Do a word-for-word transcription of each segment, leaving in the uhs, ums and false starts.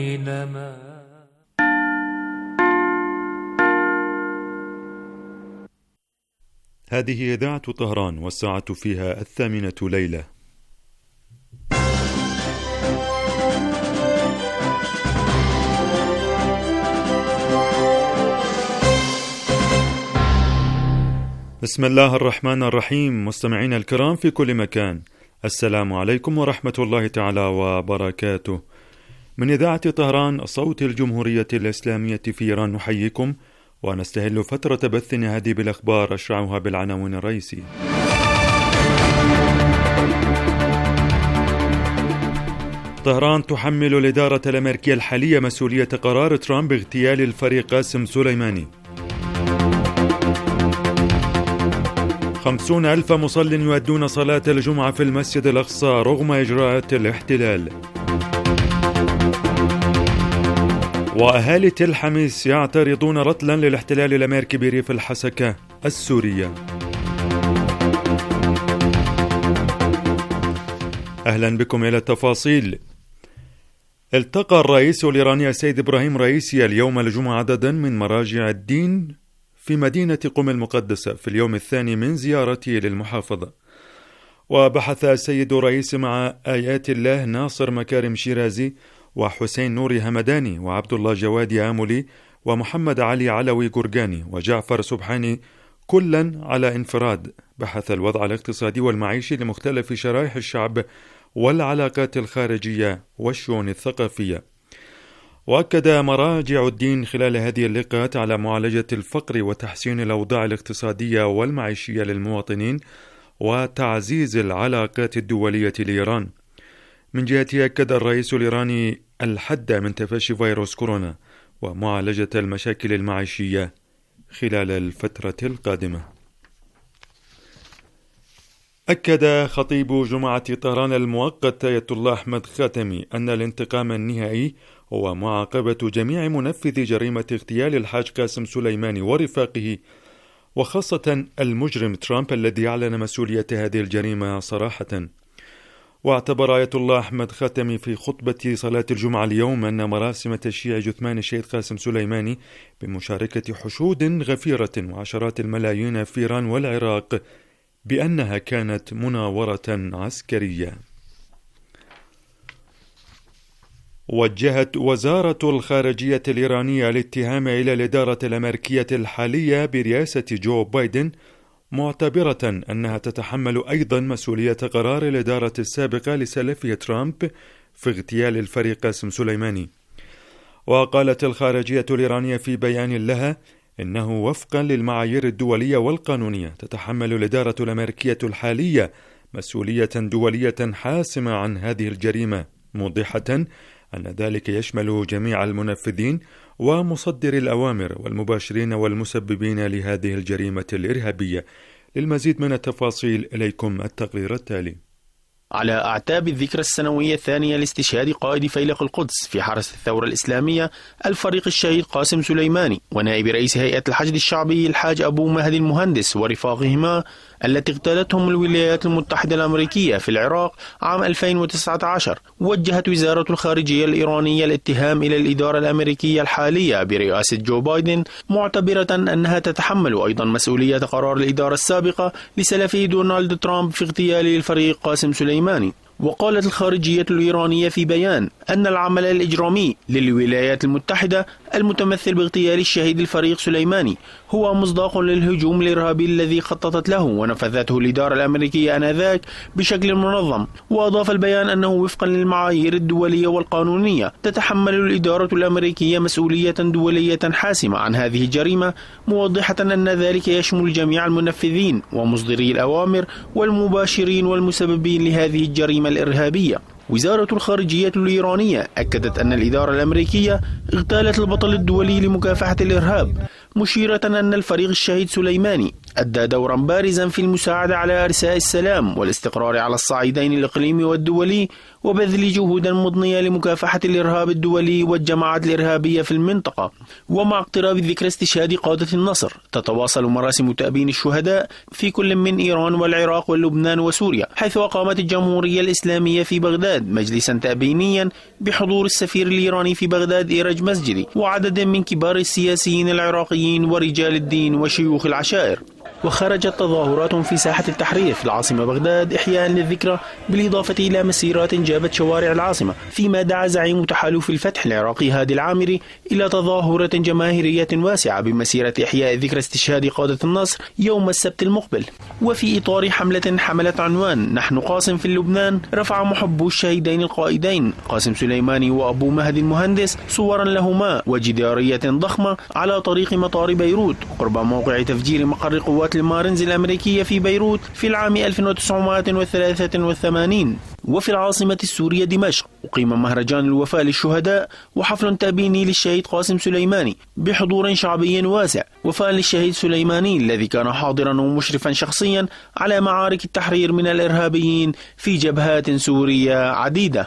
هذه إذاعة طهران والساعة فيها الثامنة ليلة. بسم الله الرحمن الرحيم. مستمعينا الكرام في كل مكان، السلام عليكم ورحمة الله تعالى وبركاته. من إذاعة طهران صوت الجمهورية الإسلامية في إيران نحييكم ونستهل فترة بثنا هذه بالأخبار، أشرعها بالعناوين الرئيسية. طهران تحمل الإدارة الأمريكية الحالية مسؤولية قرار ترامب باغتيال الفريق قاسم سليماني. خمسون ألف مصل يؤدون صلاة الجمعة في المسجد الأقصى رغم إجراءات الاحتلال. وأهالي تل حميس يعترضون رطلا للاحتلال الأمريكي بريف الحسكة السورية. أهلا بكم إلى التفاصيل. التقى الرئيس الإيراني السيد إبراهيم رئيسي اليوم الجمعة عددا من مراجع الدين في مدينة قم المقدسة في اليوم الثاني من زيارته للمحافظة. وبحث السيد الرئيس مع آيات الله ناصر مكارم شيرازي وحسين نوري همداني وعبد الله جوادي آملي ومحمد علي علوي قرقاني وجعفر سبحاني كلا على انفراد. بحث الوضع الاقتصادي والمعيشي لمختلف شرائح الشعب والعلاقات الخارجية والشؤون الثقافية. وأكد مراجع الدين خلال هذه اللقاءات على معالجة الفقر وتحسين الأوضاع الاقتصادية والمعيشية للمواطنين وتعزيز العلاقات الدولية لإيران. من جهته أكد الرئيس الإيراني الحد من تفشي فيروس كورونا ومعالجة المشاكل المعيشية خلال الفترة القادمة. أكد خطيب جمعة طهران المؤقت آية الله أحمد خاتمي أن الانتقام النهائي هو معاقبة جميع منفذي جريمة اغتيال الحاج قاسم سليماني ورفاقه، وخاصة المجرم ترامب الذي أعلن مسؤولية هذه الجريمة صراحة. واعتبر آية الله أحمد خاتمي في خطبة صلاة الجمعة اليوم أن مراسم تشييع جثمان الشهيد قاسم سليماني بمشاركة حشود غفيرة وعشرات الملايين في إيران والعراق بأنها كانت مناورة عسكرية. وجهت وزارة الخارجية الإيرانية الاتهام إلى الإدارة الأمريكية الحالية برئاسة جو بايدن، معتبرة أنها تتحمل أيضا مسؤولية قرار الإدارة السابقة لسلفي ترامب في اغتيال الفريق قاسم سليماني. وقالت الخارجية الإيرانية في بيان لها إنه وفقا للمعايير الدولية والقانونية تتحمل الإدارة الأمريكية الحالية مسؤولية دولية حاسمة عن هذه الجريمة، موضحة أن ذلك يشمل جميع المنفذين ومصدر الأوامر والمباشرين والمسببين لهذه الجريمة الإرهابية. للمزيد من التفاصيل إليكم التقرير التالي. على أعتاب الذكرى السنوية الثانية لاستشهاد قائد فيلق القدس في حرس الثورة الإسلامية الفريق الشهيد قاسم سليماني ونائب رئيس هيئة الحشد الشعبي الحاج أبو مهدي المهندس ورفاقهما التي اغتالتهم الولايات المتحدة الأمريكية في العراق عام ألفين وتسعة عشر، وجهت وزارة الخارجية الإيرانية الاتهام إلى الإدارة الأمريكية الحالية برئاسة جو بايدن، معتبرة أنها تتحمل أيضا مسؤولية قرار الإدارة السابقة لسلفي دونالد ترامب في اغتيال الفريق قاسم سليماني. وقالت الخارجية الإيرانية في بيان أن العمل الإجرامي للولايات المتحدة المتمثل باغتيال الشهيد الفريق سليماني هو مصداق للهجوم الإرهابي الذي خططت له ونفذته الإدارة الأمريكية آنذاك بشكل منظم. وأضاف البيان أنه وفقا للمعايير الدولية والقانونية تتحمل الإدارة الأمريكية مسؤولية دولية حاسمة عن هذه الجريمة، موضحة أن ذلك يشمل جميع المنفذين ومصدري الأوامر والمباشرين والمسببين لهذه الجريمة الإرهابية. وزارة الخارجية الإيرانية أكدت أن الإدارة الأمريكية اغتالت البطل الدولي لمكافحة الإرهاب، مشيرة أن الفريق الشهيد سليماني أدى دورا بارزا في المساعدة على إرساء السلام والاستقرار على الصعيدين الإقليمي والدولي، وبذل جهود مضنية لمكافحة الإرهاب الدولي والجماعات الإرهابية في المنطقة. ومع اقتراب ذكرى استشهاد قادة النصر تتواصل مراسم تأبين الشهداء في كل من إيران والعراق واللبنان وسوريا، حيث أقامت الجمهورية الإسلامية في بغداد مجلسا تأبينيا بحضور السفير الإيراني في بغداد إيرج مسجدي وعدد من كبار السياسيين العراقيين ورجال الدين وشيوخ العشائر. وخرجت تظاهرات في ساحة التحرير في العاصمة بغداد إحياء للذكرى، بالإضافة إلى مسيرات جابت شوارع العاصمة، فيما دعا زعيم تحالف الفتح العراقي هادي العامري إلى تظاهرة جماهيرية واسعة بمسيرة إحياء ذكرى استشهاد قادة النصر يوم السبت المقبل. وفي إطار حملة حملت عنوان نحن قاسم في اللبنان، رفع محبو الشهيدين القائدين قاسم سليماني وأبو مهدي المهندس صورا لهما وجدارية ضخمة على طريق مطار بيروت قرب موقع تفجير مقر قوات المارينز الأمريكية في بيروت في العام ألف وتسعمائة وثلاثة وثمانين. وفي العاصمة السورية دمشق أقيم مهرجان الوفاء للشهداء وحفل تأبيني للشهيد قاسم سليماني بحضور شعبي واسع، وفاء للشهيد سليماني الذي كان حاضرا ومشرفا شخصيا على معارك التحرير من الإرهابيين في جبهات سورية عديدة.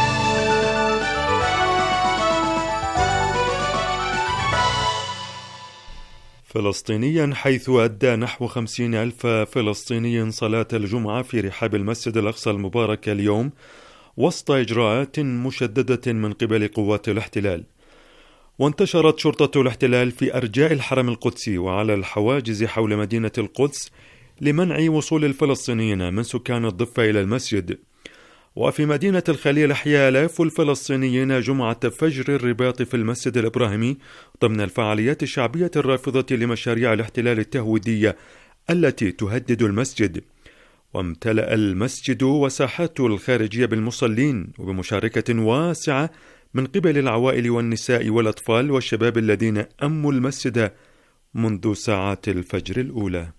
فلسطينيا، حيث أدى نحو خمسين ألف فلسطيني صلاة الجمعة في رحاب المسجد الأقصى المبارك اليوم وسط إجراءات مشددة من قبل قوات الاحتلال. وانتشرت شرطة الاحتلال في أرجاء الحرم القدسي وعلى الحواجز حول مدينة القدس لمنع وصول الفلسطينيين من سكان الضفة إلى المسجد. وفي مدينة الخليل أحيا آلاف الفلسطينيين جمعة فجر الرباط في المسجد الإبراهيمي ضمن الفعاليات الشعبية الرافضة لمشاريع الاحتلال التهويدية التي تهدد المسجد. وامتلأ المسجد وساحاته الخارجية بالمصلين وبمشاركة واسعة من قبل العوائل والنساء والأطفال والشباب الذين أموا المسجد منذ ساعات الفجر الأولى.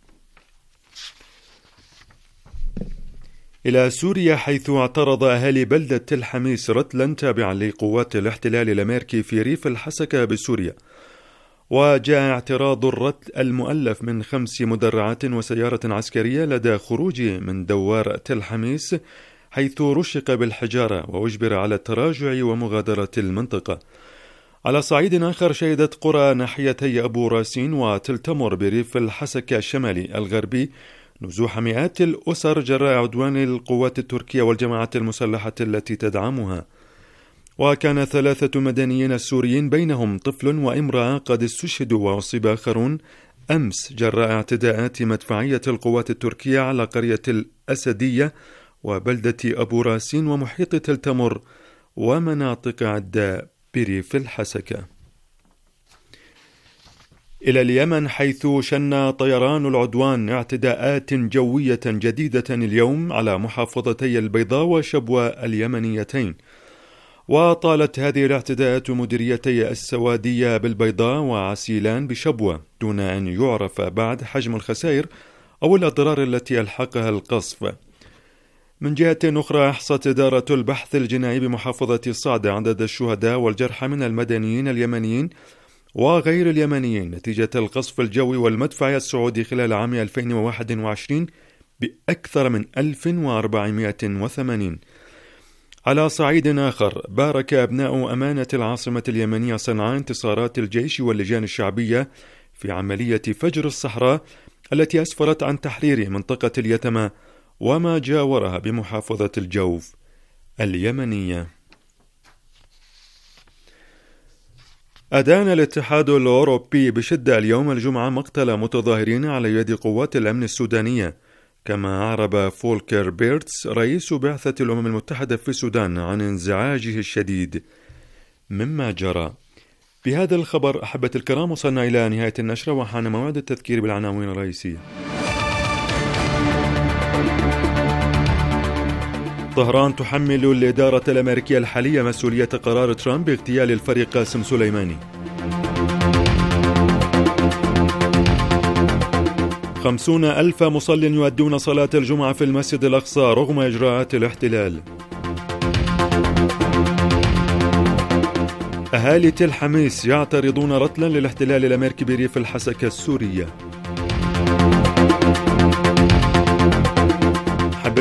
إلى سوريا، حيث اعترض أهالي بلدة تل حميس رتلا تابعا لقوات الاحتلال الأمريكي في ريف الحسكة بسوريا. وجاء اعتراض الرتل المؤلف من خمس مدرعات وسيارة عسكرية لدى خروجه من دوار تل حميس، حيث رشق بالحجارة وأجبر على التراجع ومغادرة المنطقة. على صعيد آخر، شهدت قرى ناحيتي أبو راسين وتل تمر بريف الحسكة الشمالي الغربي نزوح مئات الأسر جراء عدوان القوات التركية والجماعات المسلحة التي تدعمها. وكان ثلاثة مدنيين سوريين بينهم طفل وامرأة قد استشهدوا وأصيب آخرون أمس جراء اعتداءات مدفعية القوات التركية على قرية الأسدية وبلدة أبو راسين ومحيط تل تمر ومناطق عدة بريف الحسكة. إلى اليمن، حيث شن طيران العدوان اعتداءات جوية جديدة اليوم على محافظتي البيضاء وشبوة اليمنيتين. وطالت هذه الاعتداءات مديريتي السوادية بالبيضاء وعسيلان بشبوة، دون أن يعرف بعد حجم الخسائر أو الأضرار التي ألحقها القصف. من جهة أخرى، أحصت إدارة البحث الجنائي بمحافظة صعدة عدد الشهداء والجرحى من المدنيين اليمنيين وغير اليمنيين نتيجة القصف الجوي والمدفعي السعودي خلال عام ألفين وواحد وعشرين بأكثر من ألف وأربعمائة وثمانين. على صعيد آخر، بارك أبناء أمانة العاصمة اليمنية صنعاء انتصارات الجيش واللجان الشعبية في عملية فجر الصحراء التي أسفرت عن تحرير منطقة اليتمى وما جاورها بمحافظة الجوف اليمنية. أدان الاتحاد الأوروبي بشدة اليوم الجمعة مقتل متظاهرين على يد قوات الأمن السودانية، كما أعرب فولكر بيرتس رئيس بعثة الأمم المتحدة في السودان عن انزعاجه الشديد مما جرى. بهذا الخبر أحبة الكرام وصلنا إلى نهاية النشرة وحان موعد التذكير بالعناوين الرئيسية. طهران تحمل الإدارة الأمريكية الحالية مسؤولية قرار ترامب باغتيال الفريق قاسم سليماني. خمسون ألف مصل يؤدون صلاة الجمعة في المسجد الأقصى رغم إجراءات الاحتلال. أهالي تل حميس يعترضون رتلا للاحتلال الأمريكي بريف الحسكة السورية.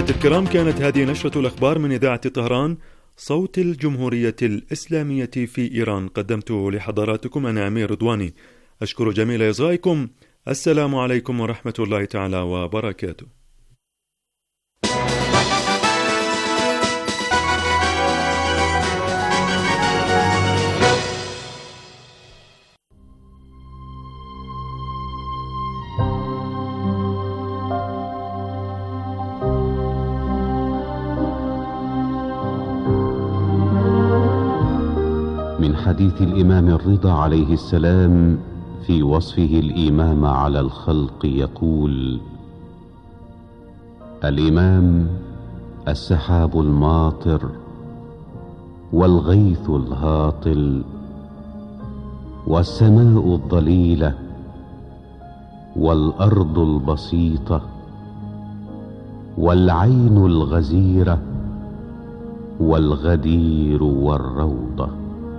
مستمعاتي الكرام، كانت هذه نشرة الأخبار من إذاعة طهران صوت الجمهورية الإسلامية في إيران. قدمته لحضراتكم أنا أمير رضواني. أشكر جميل إصغائكم. السلام عليكم ورحمة الله تعالى وبركاته. من حديث الإمام الرضا عليه السلام في وصفه الإمام على الخلق يقول: الإمام السحاب الماطر والغيث الهاطل والسماء الضليلة والأرض البسيطة والعين الغزيرة والغدير والروضة.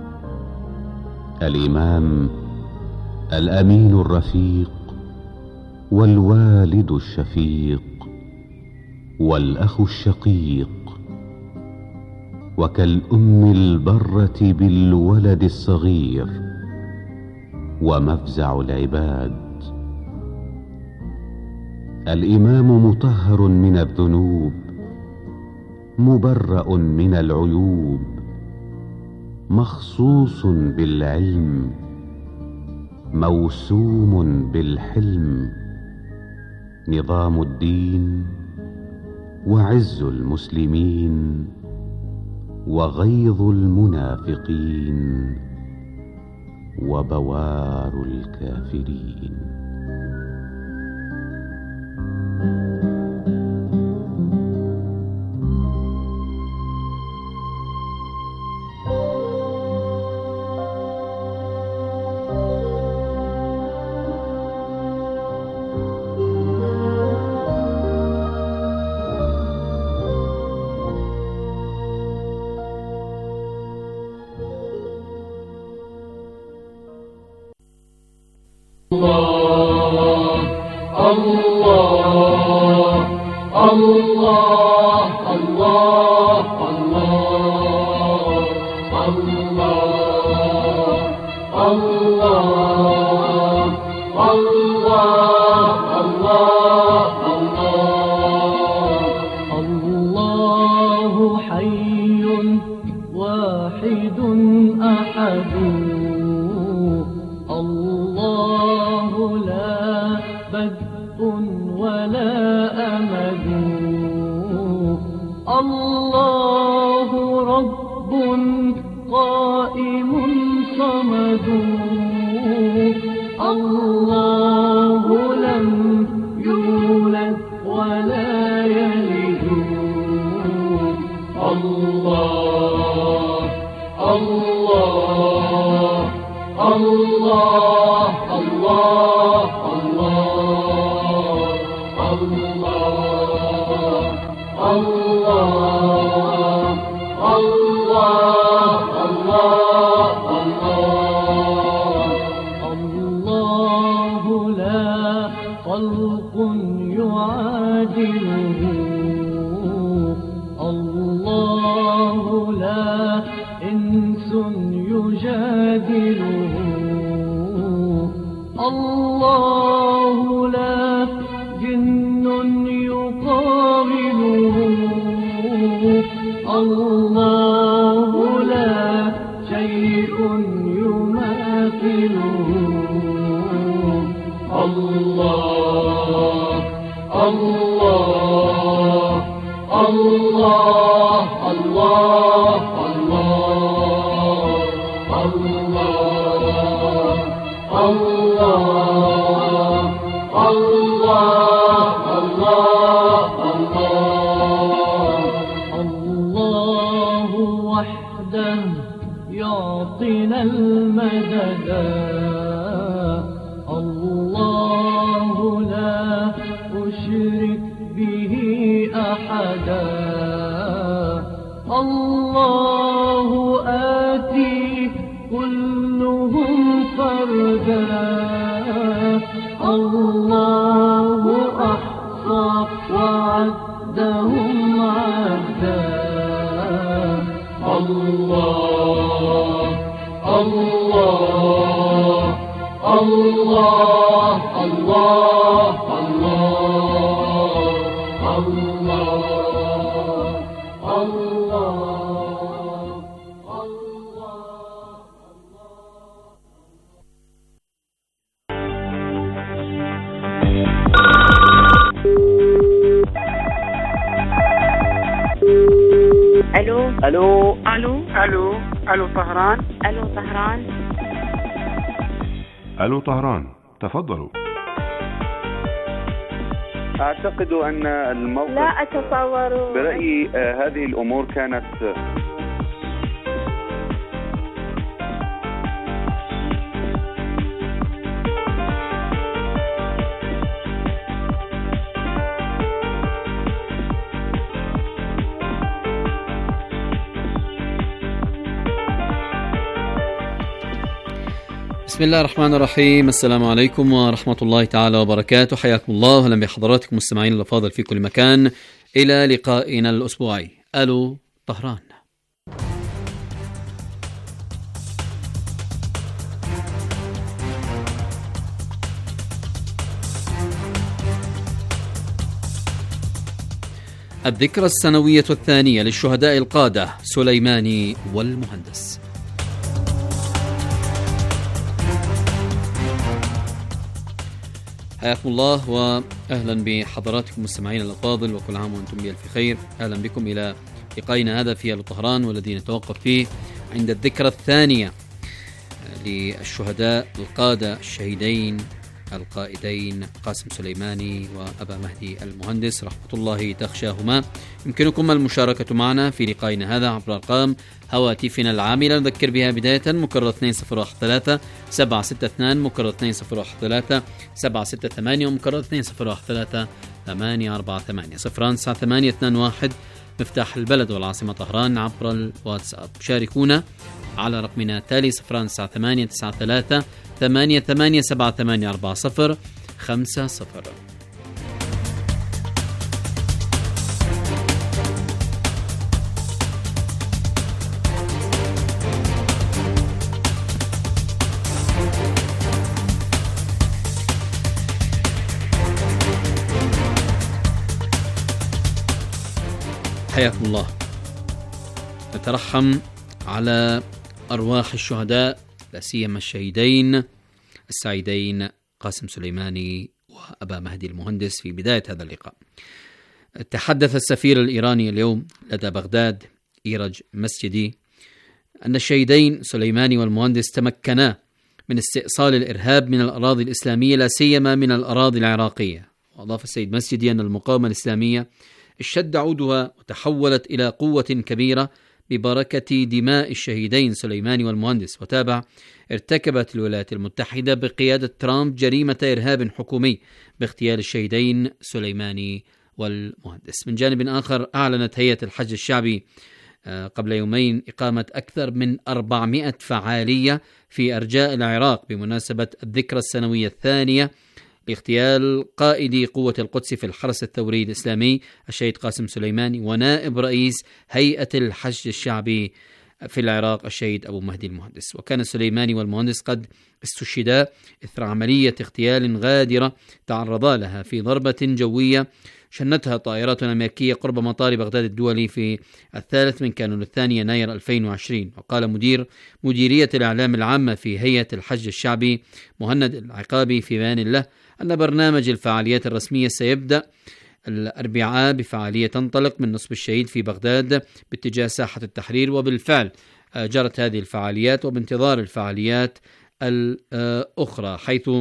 الإمام الأمين الرفيق والوالد الشفيق والأخ الشقيق، وكالأم البرة بالولد الصغير ومفزع العباد. الإمام مطهر من الذنوب، مبرأ من العيوب، مخصوص بالعلم، موسوم بالحلم، نظام الدين وعز المسلمين وغيظ المنافقين وبوار الكافرين. الله أحصى وعدهم الله الله الله الو الو الو الو الو طهران الو طهران الو طهران، تفضلوا. اعتقد ان الموقف لا اتصور. برأيي آه هذه الامور كانت بسم الله الرحمن الرحيم. السلام عليكم ورحمة الله تعالى وبركاته. حياكم الله وأهلا بحضراتكم مستمعين الأفاضل في كل مكان إلى لقائنا الأسبوعي ألو طهران. الذكرى السنوية الثانية للشهداء القادة سليماني والمهندس. حياكم الله وأهلا بحضراتكم مستمعين الأفاضل وكل عام وأنتم بألف خير. أهلا بكم إلى لقائنا هذا في ألو طهران، والذي نتوقف فيه عند الذكرى الثانية للشهداء القادة الشهيدين القائدين قاسم سليماني وأبا مهدي المهندس رحمة الله تخشاهما. يمكنكم المشاركة معنا في لقائنا هذا عبر أرقام هواتفنا العاملة، نذكر بها بداية مكرر اثنين صفر واحد ثلاثة سبعة ستة اثنين، مكرر اثنين صفر واحد ثلاثة سبعة ستة ثمانية، ومكرر اثنين صفر واحد ثلاثة ثمانية أربعة ثمانية صفر تسعة ثمانية اثنين واحد مفتاح البلد والعاصمة طهران عبر الواتساب. شاركونا على رقمنا التالي صفر تسعة ثمانية تسعة ثلاثة ثمانية ثمانية سبعة ثمانية أربعة صفر خمسة صفر. حياكم الله. نترحم على أرواح الشهداء لا سيما الشهيدين السعيدين قاسم سليماني وأبا مهدي المهندس في بداية هذا اللقاء. تحدث السفير الإيراني اليوم لدى بغداد إيرج مسجدي أن الشهيدين سليماني والمهندس تمكنا من استئصال الإرهاب من الأراضي الإسلامية لا سيما من الأراضي العراقية. وأضاف السيد مسجدي أن المقاومة الإسلامية اشتد عودها وتحولت إلى قوة كبيرة ببركة دماء الشهيدين سليماني والمهندس. وتابع: ارتكبت الولايات المتحدة بقيادة ترامب جريمة إرهاب حكومي باغتيال الشهيدين سليماني والمهندس. من جانب آخر، أعلنت هيئة الحج الشعبي قبل يومين إقامة أكثر من أربعمائة فعالية في أرجاء العراق بمناسبة الذكرى السنوية الثانية لاغتيال قائد قوة القدس في الحرس الثوري الإسلامي الشهيد قاسم سليماني ونائب رئيس هيئة الحج الشعبي في العراق الشهيد أبو مهدي المهندس. وكان سليماني والمهندس قد استشهدا إثر عملية اغتيال غادرة تعرضا لها في ضربة جوية شنتها طائرات أمريكية قرب مطار بغداد الدولي في الثالث من كانون الثاني يناير ألفين وعشرين. وقال مدير مديرية الإعلام العامة في هيئة الحج الشعبي مهند العقابي في بيان له أن برنامج الفعاليات الرسمية سيبدأ الأربعاء بفعالية تنطلق من نصب الشهيد في بغداد باتجاه ساحة التحرير. وبالفعل جرت هذه الفعاليات، وبانتظار الفعاليات الأخرى، حيث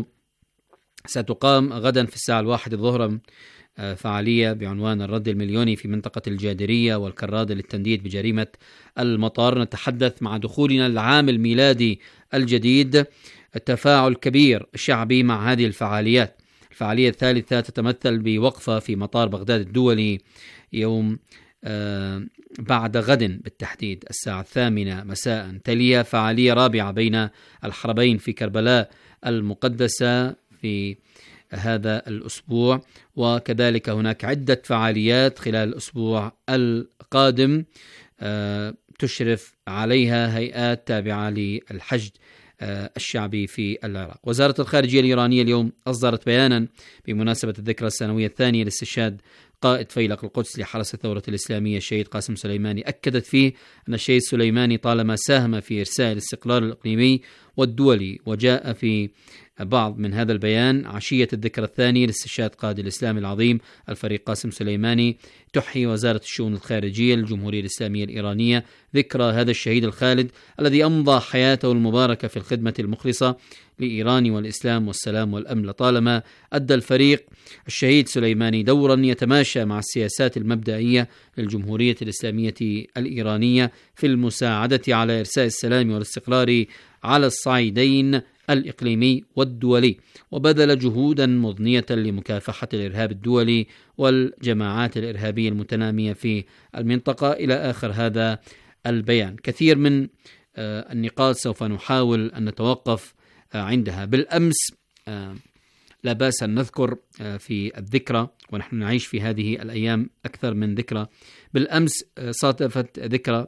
ستقام غدا في الساعة الواحدة الظهر فعالية بعنوان الرد المليوني في منطقة الجادرية والكرادة للتنديد بجريمة المطار. نتحدث مع دخولنا العام الميلادي الجديد تفاعل كبير شعبي مع هذه الفعاليات. الفعالية الثالثة تتمثل بوقفة في مطار بغداد الدولي يوم آه بعد غد بالتحديد الساعة الثامنة مساء. تليها فعالية رابعة بين الحربين في كربلاء المقدسة في هذا الأسبوع، وكذلك هناك عدة فعاليات خلال الأسبوع القادم آه تشرف عليها هيئات تابعة للحشد الشعبي في العراق. وزارة الخارجية الإيرانية اليوم أصدرت بيانا بمناسبة الذكرى السنوية الثانية لاستشهاد قائد فيلق القدس لحرس الثورة الإسلامية الشهيد قاسم سليماني. أكدت فيه أن الشهيد سليماني طالما ساهم في إرساء الاستقرار الإقليمي والدولي. وجاء في بعض من هذا البيان: عشية الذكرى الثانية لاستشهاد قائد الإسلام العظيم الفريق قاسم سليماني، تحيي وزارة الشؤون الخارجية للجمهورية الإسلامية الإيرانية ذكرى هذا الشهيد الخالد الذي أمضى حياته المباركة في الخدمة المخلصة لإيران والإسلام والسلام والأمن. لطالما أدى الفريق الشهيد سليماني دورا يتماشى مع السياسات المبدئية للجمهورية الإسلامية الإيرانية في المساعدة على إرساء السلام والاستقرار على الصعيدين الإقليمي والدولي، وبذل جهودا مضنية لمكافحة الإرهاب الدولي والجماعات الإرهابية المتنامية في المنطقة، إلى آخر هذا البيان. كثير من النقاط سوف نحاول أن نتوقف عندها. بالأمس لا بأس أن نذكر في الذكرى، ونحن نعيش في هذه الأيام أكثر من ذكرى. بالأمس صادفت ذكرى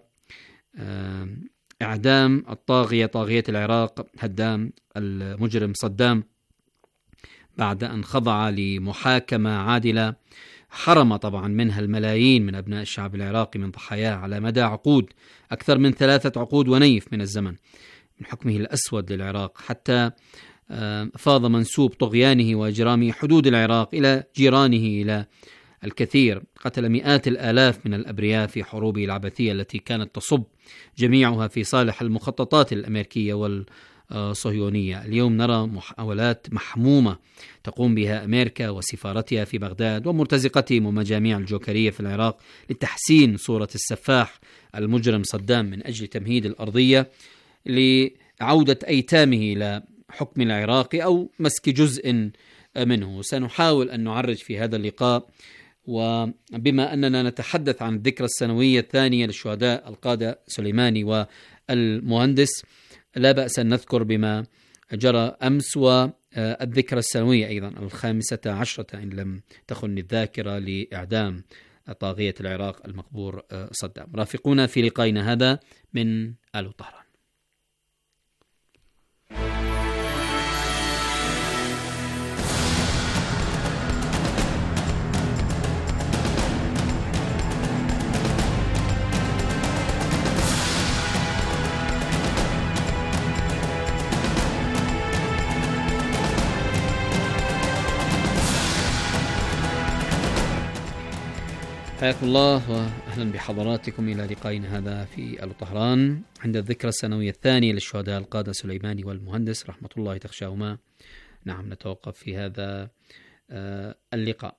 إعدام الطاغية طاغية العراق هدام المجرم صدام بعد أن خضع لمحاكمة عادلة حرم طبعا منها الملايين من أبناء الشعب العراقي من ضحاياه على مدى عقود، أكثر من ثلاثة عقود ونيف من الزمن، من حكمه الأسود للعراق حتى فاض منسوب طغيانه وإجرامه حدود العراق إلى جيرانه إلى الكثير. قتل مئات الآلاف من الأبرياء في حروبه العبثية التي كانت تصب جميعها في صالح المخططات الأمريكية والصهيونية. اليوم نرى محاولات محمومة تقوم بها أمريكا وسفارتها في بغداد ومرتزقتهم ومجاميع الجوكرية في العراق لتحسين صورة السفاح المجرم صدام من أجل تمهيد الأرضية لعودة أيتامه إلى حكم العراق أو مسك جزء منه. سنحاول أن نعرج في هذا اللقاء، وبما أننا نتحدث عن الذكرى السنوية الثانية للشهداء القادة سليماني والمهندس، لا بأس أن نذكر بما جرى أمس والذكرى السنوية أيضا الخامسة عشرة إن لم تخن الذاكرة لإعدام طاغية العراق المقبور صدام. رافقونا في لقائنا هذا من آل طهران. حياكم الله وأهلا بحضراتكم إلى لقائنا هذا في آل طهران عند الذكرى السنوية الثانية للشهداء القادة سليماني والمهندس رحمة الله تخشاهما. نعم، نتوقف في هذا اللقاء.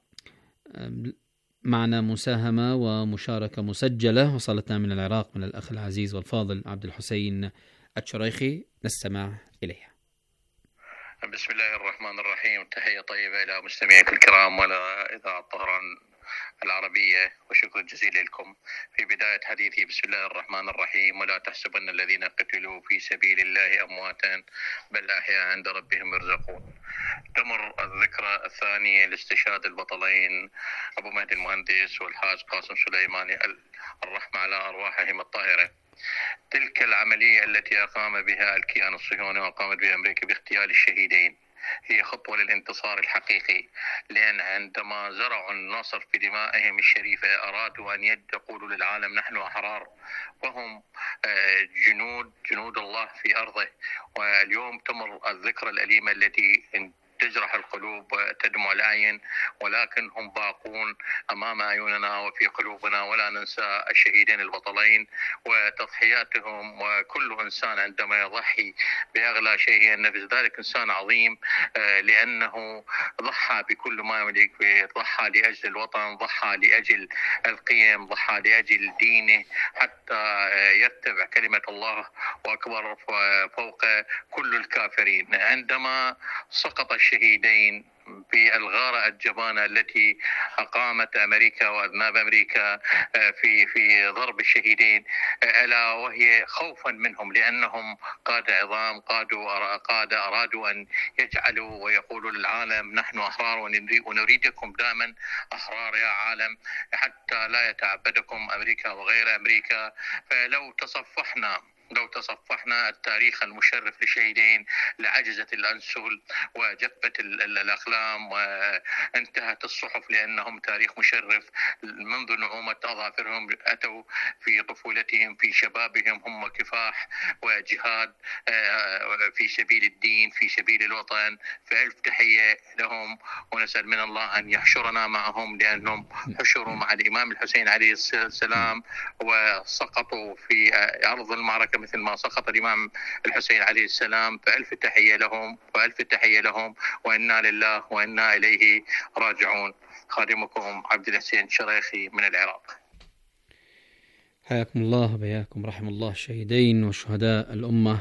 معنا مساهمة ومشاركة مسجلة وصلتنا من العراق من الأخ العزيز والفاضل عبد الحسين الشريخي، نستمع إليها. بسم الله الرحمن الرحيم. تحية طيبة إلى مستمعيك الكرام وإلى إذاعة طهران العربية، وشكرا جزيلا لكم. في بداية حديثي بسم الله الرحمن الرحيم. ولا تحسبن الذين قتلوا في سبيل الله أمواتا بل أحياء عند ربهم يرزقون. تمر الذكرى الثانية لاستشهاد البطلين أبو مهدي المهندس والحاج قاسم سليماني، الرحمة على أرواحهم الطاهرة. تلك العملية التي أقام بها الكيان الصهيوني وقامت بها أمريكا باغتيال الشهيدين هي خطوة للانتصار الحقيقي، لأن عندما زرعوا النصر في دمائهم الشريفة أرادوا أن يقولوا للعالم نحن أحرار، وهم جنود جنود الله في أرضه. واليوم تمر الذكرى الأليمة التي تجرح القلوب وتدمع الأعين، ولكن هم باقون أمام أعيننا وفي قلوبنا. ولا ننسى الشهيدين البطلين وتضحياتهم، وكل إنسان عندما يضحي بأغلى شيء هي النفس ذلك إنسان عظيم، لأنه ضحى بكل ما يملك، ضحى لأجل الوطن، ضحى لأجل القيم، ضحى لأجل دينه حتى يتبع كلمة الله وأكبر فوق كل الكافرين. عندما سقط الشهيدين بالغارة الجبانة التي أقامت أمريكا وأذناب أمريكا في في ضرب الشهيدين، ألا وهي خوفا منهم، لأنهم قادة عظام، قادوا قادة أرادوا أن يجعلوا ويقولوا للعالم نحن أحرار ونريدكم دائما أحرار يا عالم، حتى لا يتعبدكم أمريكا وغير أمريكا. فلو تصفحنا لو تصفحنا التاريخ المشرف للشهيدين لعجزت الأنسل وجفت الأقلام وانتهت الصحف، لأنهم تاريخ مشرف منذ نعومة أظافرهم، أتوا في طفولتهم في شبابهم هم كفاح وجهاد في سبيل الدين في سبيل الوطن. فألف تحية لهم، ونسأل من الله أن يحشرنا معهم، لأنهم حشروا مع الإمام الحسين عليه السلام وسقطوا في أرض المعركة مثل ما سقط الإمام الحسين عليه السلام. فألف تحية لهم وألف تحية لهم، وإنا لله وإنا إليه راجعون. خادمكم عبد الحسين شريخي من العراق. حياكم الله وبياكم، رحم الله الشهيدين وشهداء الأمة،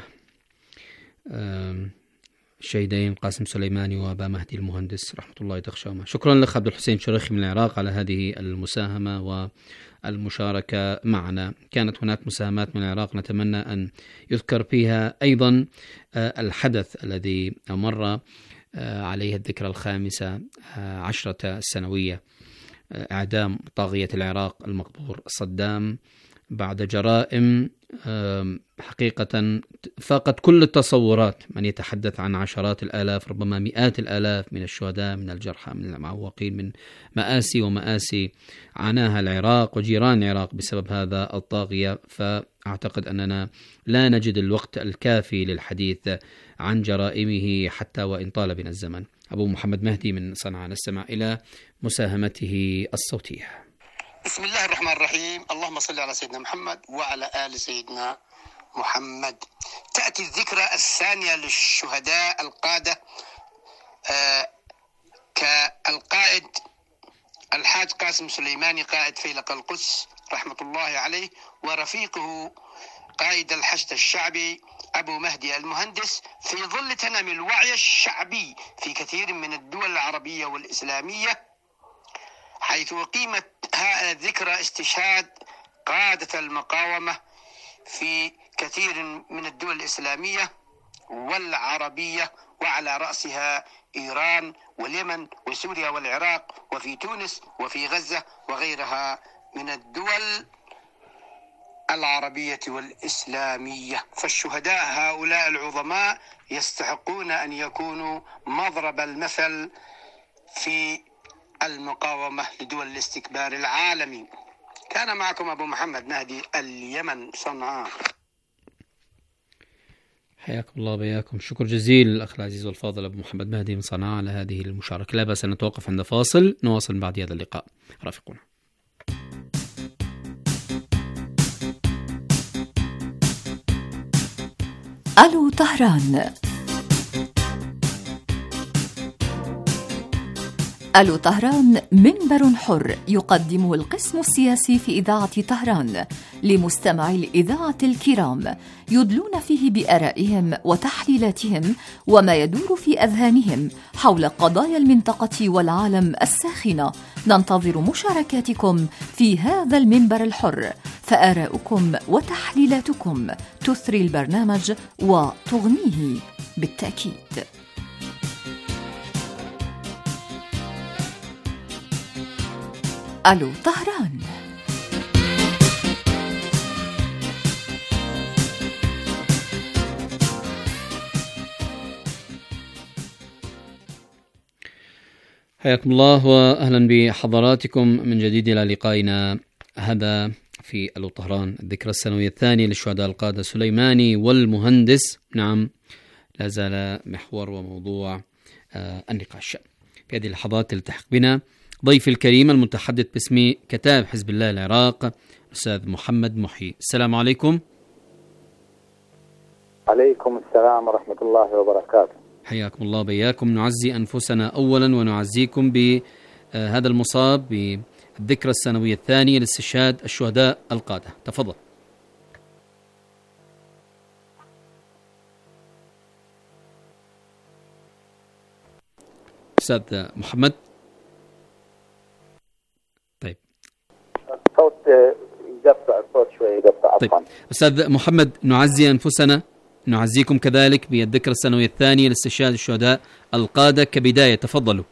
الشهيدين قاسم سليماني وأبا مهدي المهندس رحمة الله تخشاهما. شكرا لك عبد الحسين شريخي من العراق على هذه المساهمة والمشاركة معنا. كانت هناك مساهمات من العراق نتمنى أن يذكر فيها أيضا الحدث الذي مر عليه الذكرى الخامسة عشرة السنوية، إعدام طاغية العراق المقبور صدام بعد جرائم حقيقة فاقت كل التصورات، من يتحدث عن عشرات الآلاف ربما مئات الآلاف من الشهداء، من الجرحى، من المعوقين، من مآسي ومآسي عاناها العراق وجيران العراق بسبب هذا الطاغية. فأعتقد أننا لا نجد الوقت الكافي للحديث عن جرائمه حتى وإن طال بنا الزمن. أبو محمد مهدي من صنعاء، نستمع إلى مساهمته الصوتية. بسم الله الرحمن الرحيم. اللهم صل على سيدنا محمد وعلى آل سيدنا محمد. تأتي الذكرى الثانية للشهداء القادة آه كالقائد الحاج قاسم سليماني قائد فيلق القدس رحمة الله عليه، ورفيقه قائد الحشد الشعبي أبو مهدي المهندس، في ظل تنامي الوعي الشعبي في كثير من الدول العربية والإسلامية، حيث أقيمت ذكرى استشهاد قادة المقاومة في كثير من الدول الإسلامية والعربية، وعلى رأسها إيران واليمن وسوريا والعراق وفي تونس وفي غزة وغيرها من الدول العربية والإسلامية. فالشهداء هؤلاء العظماء يستحقون أن يكونوا مضرب المثل في المقاومة لدول الاستكبار العالمي. كان معكم أبو محمد مهدي، اليمن، صنعاء. حياكم الله وبياكم. شكر جزيل الأخ العزيز والفاضل أبو محمد مهدي من صنعاء على هذه المشاركة. لا بأس أن نتوقف عند فاصل، نواصل بعد هذا اللقاء. رافقونا. ألو طهران. ألو طهران منبر حر يقدمه القسم السياسي في إذاعة طهران لمستمعي الإذاعة الكرام، يدلون فيه بآرائهم وتحليلاتهم وما يدور في أذهانهم حول قضايا المنطقة والعالم الساخنة. ننتظر مشاركاتكم في هذا المنبر الحر، فآراؤكم وتحليلاتكم تثري البرنامج وتغنيه بالتأكيد. ألو طهران. حياكم الله وأهلا بحضراتكم من جديد إلى لقائنا هذا في ألو طهران، الذكرى السنوية الثانية للشهداء القادة سليماني والمهندس. نعم، لا زال محور وموضوع آه النقاش. في هذه اللحظات التحق بنا ضيفي الكريم المتحدث باسم كتاب حزب الله العراق الأستاذ محمد محي. السلام عليكم. عليكم السلام ورحمة الله وبركاته. حياكم الله بياكم. نعزي أنفسنا أولا ونعزيكم بهذا المصاب بالذكرى السنوية الثانية لاستشهاد الشهداء القادة. تفضل. أستاذ محمد. طيب الصوت يقطع، الصوت شوي يقطع. طيب أستاذ محمد، نعزي أنفسنا، نعزيكم كذلك بالذكرى السنوية الثانية لاستشهاد الشهداء القادة. كبداية تفضلوا.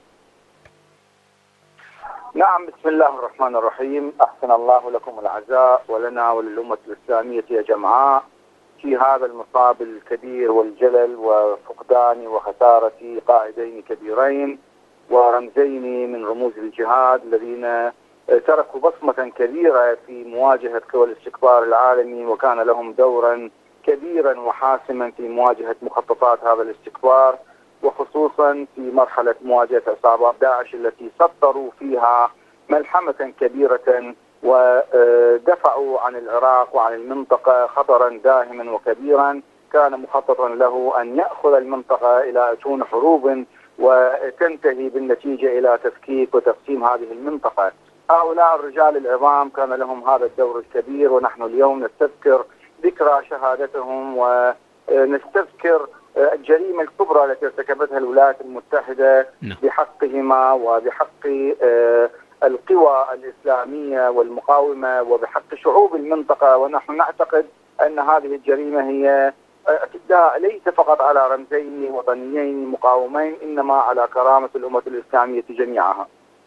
نعم، بسم الله الرحمن الرحيم. أحسن الله لكم العزاء ولنا وللأمة الإسلامية يا جماعة في هذا المصاب الكبير والجلل وفقدان وخسارة قائدين كبيرين ورمزين من رموز الجهاد الذين تركوا بصمة كبيرة في مواجهة قوى الاستكبار العالمي، وكان لهم دورا كبيرا وحاسما في مواجهة مخططات هذا الاستكبار، وخصوصا في مرحلة مواجهة عصابات داعش التي سطروا فيها ملحمة كبيرة ودفعوا عن العراق وعن المنطقة خطرا داهما وكبيرا كان مخططا له أن يأخذ المنطقة إلى أتون حروب وتنتهي بالنتيجة إلى تفكيك وتقسيم هذه المنطقة. هؤلاء الرجال العظام كان لهم هذا الدور الكبير، ونحن اليوم نستذكر ذكرى شهادتهم ونستذكر الجريمة الكبرى التي ارتكبتها الولايات المتحدة بحقهما وبحق القوى الإسلامية والمقاومة وبحق شعوب المنطقة. ونحن نعتقد أن هذه الجريمة هي اعتداء ليس فقط على رمزين وطنيين مقاومين، إنما على كرامة الأمة الإسلامية جميعها.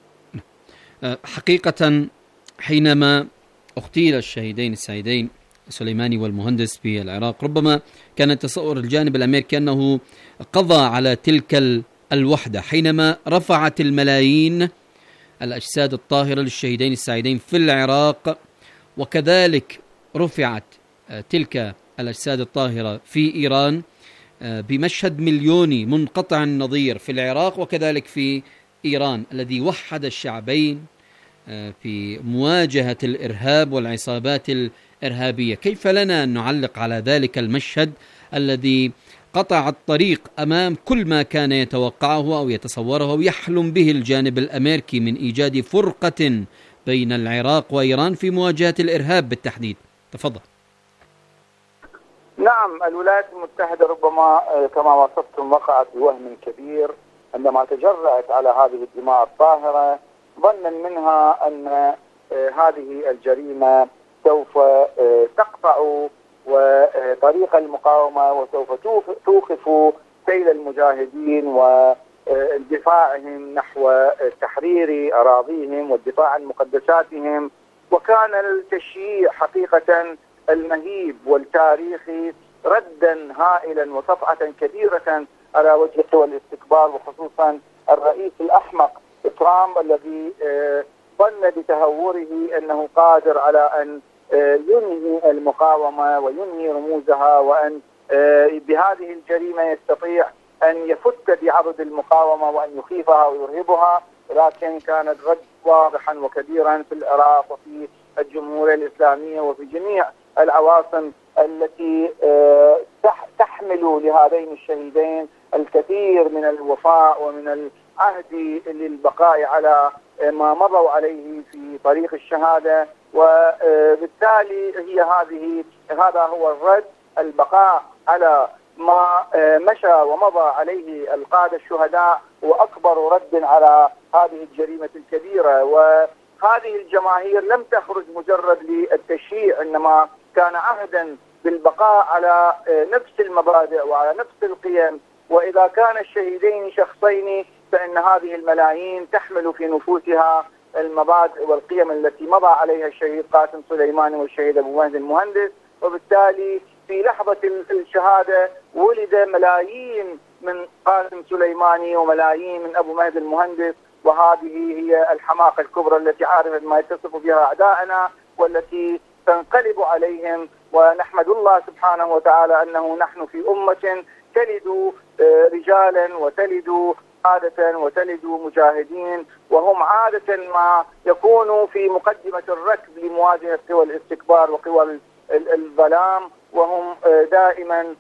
حقيقة حينما اغتيل الشهيدين السعيدين سليماني والمهندس في العراق، ربما كان تصور الجانب الأمريكي أنه قضى على تلك الوحدة حينما رفعت الملايين الأجساد الطاهرة للشهيدين السعيدين في العراق، وكذلك رفعت تلك الأجساد الطاهرة في إيران بمشهد مليوني منقطع النظير في العراق وكذلك في إيران الذي وحد الشعبين في مواجهة الإرهاب والعصابات الإرهابية. كيف لنا أن نعلق على ذلك المشهد الذي قطع الطريق أمام كل ما كان يتوقعه أو يتصوره أو يحلم به الجانب الأمريكي من إيجاد فرقة بين العراق وإيران في مواجهة الإرهاب بالتحديد؟ تفضل. نعم، الولايات المتحدة ربما كما وصفتم وقعت بوهم كبير عندما تجرأت على هذه الدماء الطاهرة، ظنا منها أن هذه الجريمة سوف تقطع وطريق المقاومة وسوف توقف سيل المجاهدين واندفاعهم نحو تحرير أراضيهم والدفاع عن مقدساتهم. وكان التشييع حقيقة المهيب والتاريخي ردا هائلا وصفعة كبيرة على وجه قوى الاستكبار، وخصوصا الرئيس الأحمق ترامب الذي ظن بتهوره أنه قادر على أن ينهي المقاومة وينهي رموزها، وأن بهذه الجريمة يستطيع أن يفت بعرض المقاومة وأن يخيفها ويرهبها. لكن كانت رد واضحا وكبيرا في العراق وفي الجمهورية الإسلامية وفي جميع العواصم التي تحمل لهذين الشهيدين الكثير من الوفاء ومن العهد للبقاء على ما مضوا عليه في طريق الشهادة. وبالتالي هي هذه هذا هو الرد، البقاء على ما مشى ومضى عليه القادة الشهداء وأكبر رد على هذه الجريمة الكبيرة. وهذه الجماهير لم تخرج مجرد للتشييع، إنما كان عهدا بالبقاء على نفس المبادئ وعلى نفس القيم. وإذا كان الشهيدين شخصين فإن هذه الملايين تحمل في نفوسها المبادئ والقيم التي مضى عليها الشهيد قاسم سليماني والشهيد أبو مهدي المهندس. وبالتالي في لحظة الشهادة ولد ملايين من قاسم سليماني وملايين من أبو مهدي المهندس، وهذه هي الحماقة الكبرى التي عارفة ما يتصف بها أعداءنا والتي تنقلب عليهم. ونحمد الله سبحانه وتعالى أنه نحن في أمة تلد رجالا وتلد عادة وتلد مجاهدين، وهم عادة ما يكونوا في مقدمة الركب لمواجهة قوى الاستكبار وقوى الظلام، وهم دائما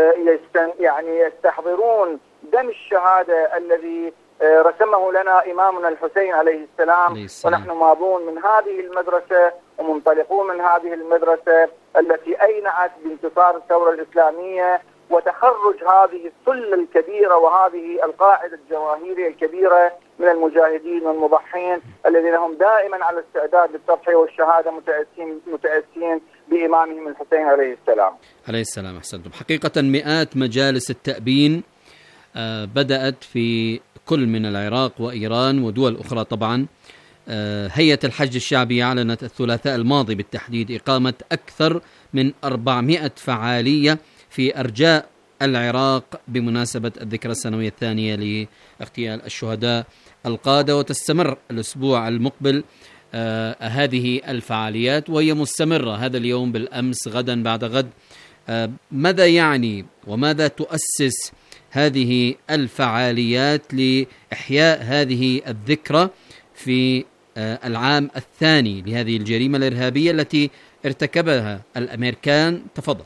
يعني يستحضرون دم الشهادة الذي رسمه لنا إمامنا الحسين عليه السلام. ونحن ماضون من هذه المدرسة ومنطلقون من هذه المدرسة التي أينعت بانتصار الثورة الإسلامية وتخرج هذه السلة الكبيرة وهذه القاعدة الجماهيرية الكبيرة من المجاهدين والمضحين الذين هم دائما على استعداد للتضحية والشهادة متأسين متأسين بإمامهم الحسين عليه السلام. عليه السلام. أحسنتم. حقيقة مئات مجالس التأبين بدأت في كل من العراق وإيران ودول أخرى طبعا. هيئة الحج الشعبي أعلنت الثلاثاء الماضي بالتحديد إقامة أكثر من أربعمائة فعالية في أرجاء العراق بمناسبة الذكرى السنوية الثانية لاغتيال الشهداء القادة، وتستمر الأسبوع المقبل آه هذه الفعاليات، وهي مستمرة هذا اليوم بالأمس غدا بعد غد. آه ماذا يعني وماذا تؤسس هذه الفعاليات لإحياء هذه الذكرى في آه العام الثاني لهذه الجريمة الإرهابية التي ارتكبها الأمريكان؟ تفضل.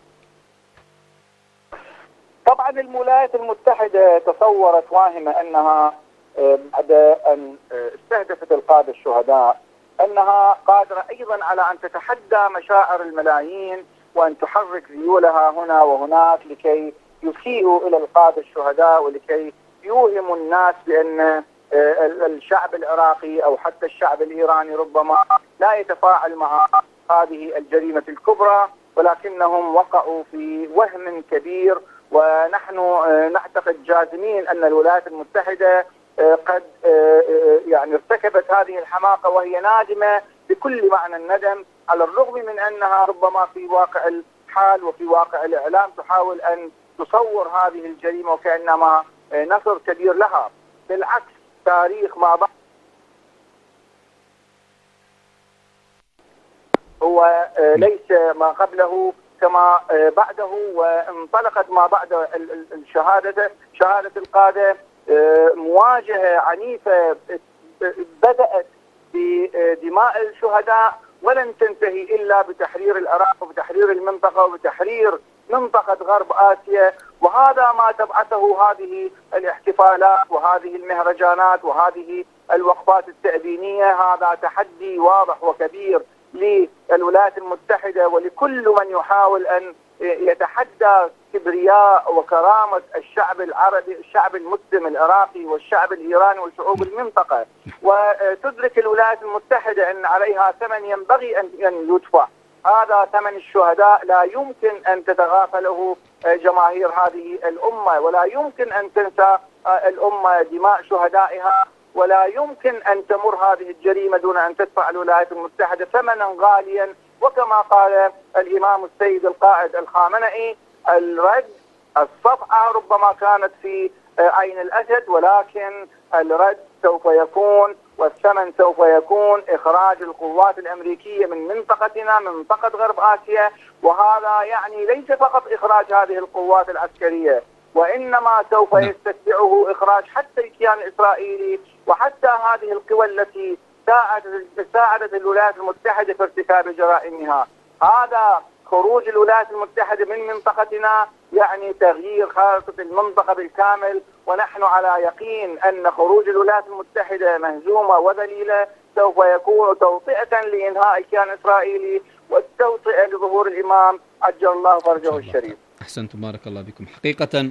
طبعا الولايات المتحدة تصورت واهمة أنها بعد أن استهدفت القادة الشهداء أنها قادرة أيضا على أن تتحدى مشاعر الملايين وأن تحرك ذيولها هنا وهناك لكي يسيئوا إلى القادة الشهداء ولكي يوهموا الناس بأن الشعب العراقي أو حتى الشعب الإيراني ربما لا يتفاعل مع هذه الجريمة الكبرى، ولكنهم وقعوا في وهم كبير. ونحن نعتقد جازمين أن الولايات المتحدة قد يعني ارتكبت هذه الحماقة وهي نادمة بكل معنى الندم، على الرغم من أنها ربما في واقع الحال وفي واقع الإعلام تحاول أن تصور هذه الجريمة وكأنما نصر كبير لها. بالعكس، تاريخ ما بعد هو ليس ما قبله كما بعده، وانطلقت ما بعد الشهادة شهادة القادة مواجهة عنيفة بدأت بدماء الشهداء ولن تنتهي إلا بتحرير العراق وبتحرير المنطقة وبتحرير منطقة غرب آسيا. وهذا ما تبعثه هذه الاحتفالات وهذه المهرجانات وهذه الوقفات التأبينية. هذا تحدي واضح وكبير للولايات المتحدة ولكل من يحاول أن يتحدى كبرياء وكرامة الشعب العربي، الشعب المسلم العراقي والشعب الإيراني وشعوب المنطقة. وتدرك الولايات المتحدة أن عليها ثمن ينبغي أن يدفع، هذا ثمن الشهداء لا يمكن أن تتغافله جماهير هذه الأمة، ولا يمكن أن تنسى الأمة دماء شهدائها، ولا يمكن أن تمر هذه الجريمة دون أن تدفع الولايات المتحدة ثمنا غاليا. وكما قال الإمام السيد القائد الخامنئي: الرد الصفعة ربما كانت في عين الأسد، ولكن الرد سوف يكون والثمن سوف يكون إخراج القوات الأمريكية من منطقتنا، من منطقة غرب آسيا. وهذا يعني ليس فقط إخراج هذه القوات العسكرية، وإنما سوف يستتبعه إخراج حتى الكيان الإسرائيلي وحتى هذه القوى التي ساعدت, ساعدت الولايات المتحدة في ارتكاب جرائمها. هذا خروج الولايات المتحدة من منطقتنا يعني تغيير خارطة المنطقة بالكامل، ونحن على يقين أن خروج الولايات المتحدة مهزومة وذليلة سوف يكون توطئة لإنهاء الكيان الإسرائيلي والتوطئة لظهور الإمام عجل الله فرجه الشريف. أحسنتم، بارك الله بكم. حقيقة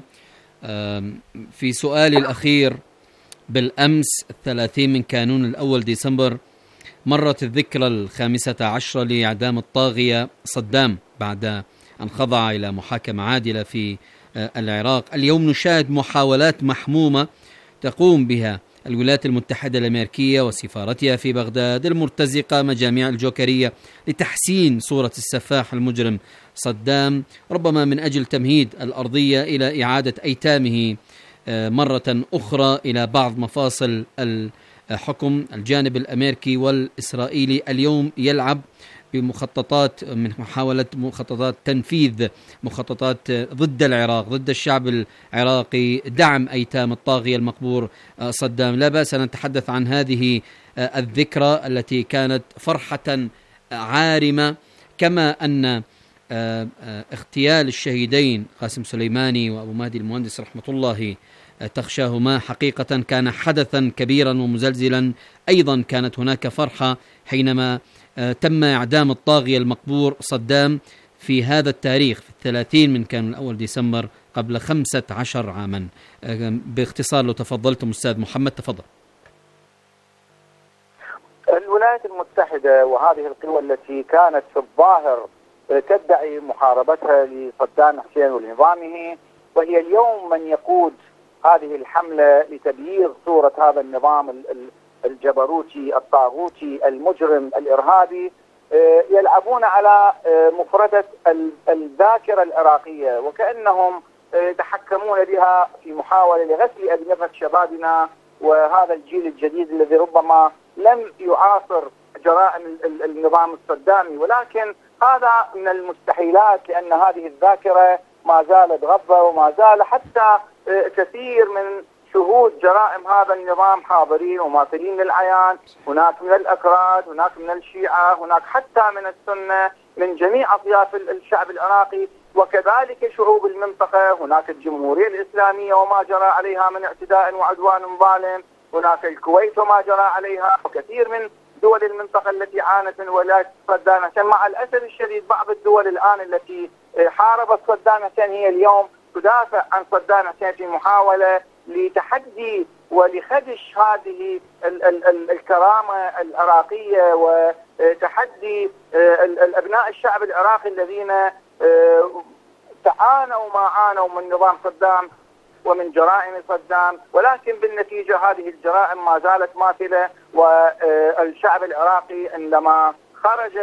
في سؤالي الأخير بالأمس الثلاثين من كانون الأول ديسمبر مرت الذكرى الخامسة عشرة لإعدام الطاغية صدام بعد أن خضع إلى محاكمة عادلة في العراق. اليوم نشاهد محاولات محمومة تقوم بها الولايات المتحدة الأمريكية وسفارتها في بغداد المرتزقة مجاميع الجوكرية لتحسين صورة السفاح المجرم صدام، ربما من أجل تمهيد الأرضية إلى إعادة أيتامه مرة أخرى إلى بعض مفاصل الحكم. الجانب الأمريكي والإسرائيلي اليوم يلعب بمخططات من محاولة مخططات تنفيذ مخططات ضد العراق، ضد الشعب العراقي، دعم أيتام الطاغية المقبور صدام. لا بأس أن نتحدث عن هذه الذكرى التي كانت فرحة عارمة، كما أن اغتيال الشهيدين قاسم سليماني وأبو مهدي المهندس رحمة الله تخشاهما حقيقة كان حدثا كبيرا ومزلزلا. أيضا كانت هناك فرحة حينما تم إعدام الطاغية المقبور صدام في هذا التاريخ في الثلاثين من كان الأول ديسمبر قبل خمسة عشر عاما. باختصار لو تفضلتم أستاذ محمد، تفضل. الولايات المتحدة وهذه القوى التي كانت في الظاهر تدعي محاربتها لصدام حسين ونظامه، وهي اليوم من يقود هذه الحملة لتبييض صورة هذا النظام الجبروتي الطاغوتي المجرم الإرهابي، يلعبون على مفردة الذاكرة العراقية، وكأنهم يتحكمون بها في محاولة لغسل أدمغة شبابنا وهذا الجيل الجديد الذي ربما لم يعاصر جرائم النظام الصدامي. ولكن هذا من المستحيلات، لأن هذه الذاكرة ما زالت غضة، وما زال حتى كثير من شهود جرائم هذا النظام حاضرين وماثلين للعيان. هناك من الأكراد، هناك من الشيعة، هناك حتى من السنة، من جميع أطياف الشعب العراقي، وكذلك شعوب المنطقة. هناك الجمهورية الإسلامية وما جرى عليها من اعتداء وعدوان ظالم، هناك الكويت وما جرى عليها، وكثير من دول المنطقة التي عانت من ولاية صدام حسين. مع الأسف الشديد بعض الدول الآن التي حاربت صدام حسين هي اليوم تدافع عن صدام حسين في محاولة لتحدي ولخدش هذه ال ال ال الكرامة العراقية، وتحدي الأبناء الشعب العراقي الذين تعانوا ما عانوا من نظام صدام ومن جرائم صدام. ولكن بالنتيجة هذه الجرائم ما زالت ماثلة، والشعب العراقي عندما خرج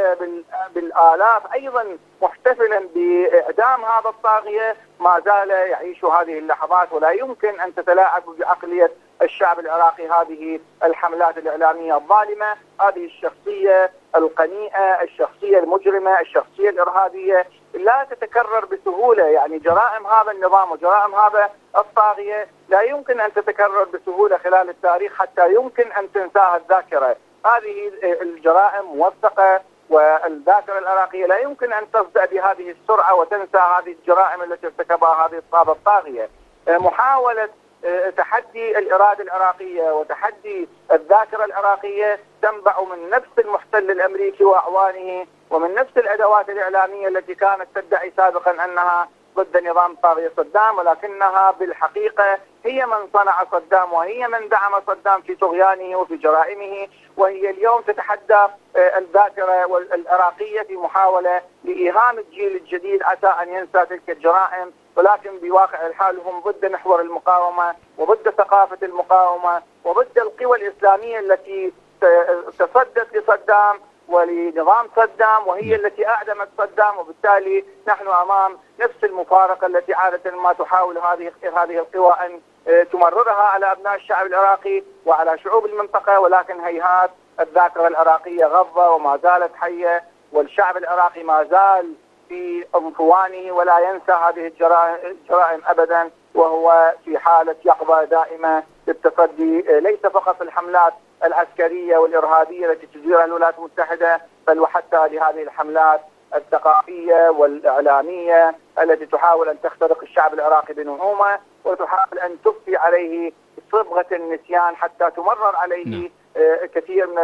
بالآلاف أيضا محتفلا بإعدام هذا الطاغية ما زال يعيش هذه اللحظات، ولا يمكن أن تتلاعب بعقلية الشعب العراقي هذه الحملات الإعلامية الظالمة، هذه الشخصية القنيئة، الشخصية المجرمة، الشخصية الإرهابية لا تتكرر بسهولة. يعني جرائم هذا النظام وجرائم هذا الطاغية لا يمكن أن تتكرر بسهولة خلال التاريخ حتى يمكن أن تنساها الذاكرة. هذه الجرائم موثقة، والذاكرة العراقية لا يمكن أن تصدأ بهذه السرعة وتنسى هذه الجرائم التي ارتكبها هذه الطابة الطاغية. محاولة تحدي الإرادة العراقية وتحدي الذاكرة العراقية تنبع من نفس المحتل الأمريكي وأعوانه، ومن نفس الأدوات الإعلامية التي كانت تدعي سابقا أنها ضد نظام طاغية صدام، ولكنها بالحقيقة هي من صنع صدام، وهي من دعم صدام في طغيانه وفي جرائمه، وهي اليوم تتحدى الذاكرة العراقية في محاولة لإيهام الجيل الجديد عسى أن ينسى تلك الجرائم. ولكن بواقع الحال هم ضد محور المقاومة وضد ثقافة المقاومة وضد القوى الإسلامية التي تصدت لصدام ولنظام صدام، وهي التي أعدمت صدام. وبالتالي نحن أمام نفس المفارقة التي عادة ما تحاول هذه هذه القوى أن تمررها على أبناء الشعب العراقي وعلى شعوب المنطقة، ولكن هيهات الذاكرة العراقية غضة وما زالت حية، والشعب العراقي ما زال في عنفوانه ولا ينسى هذه الجرائم أبدا، وهو في حالة يقظة دائمة للتصدي ليس فقط الحملات العسكرية والإرهابية التي تديرها الولايات المتحدة، بل وحتى لهذه الحملات الثقافية والإعلامية التي تحاول أن تخترق الشعب العراقي بنعومة، وتحاول أن تبقي عليه صبغة النسيان حتى تمرر عليه كثير من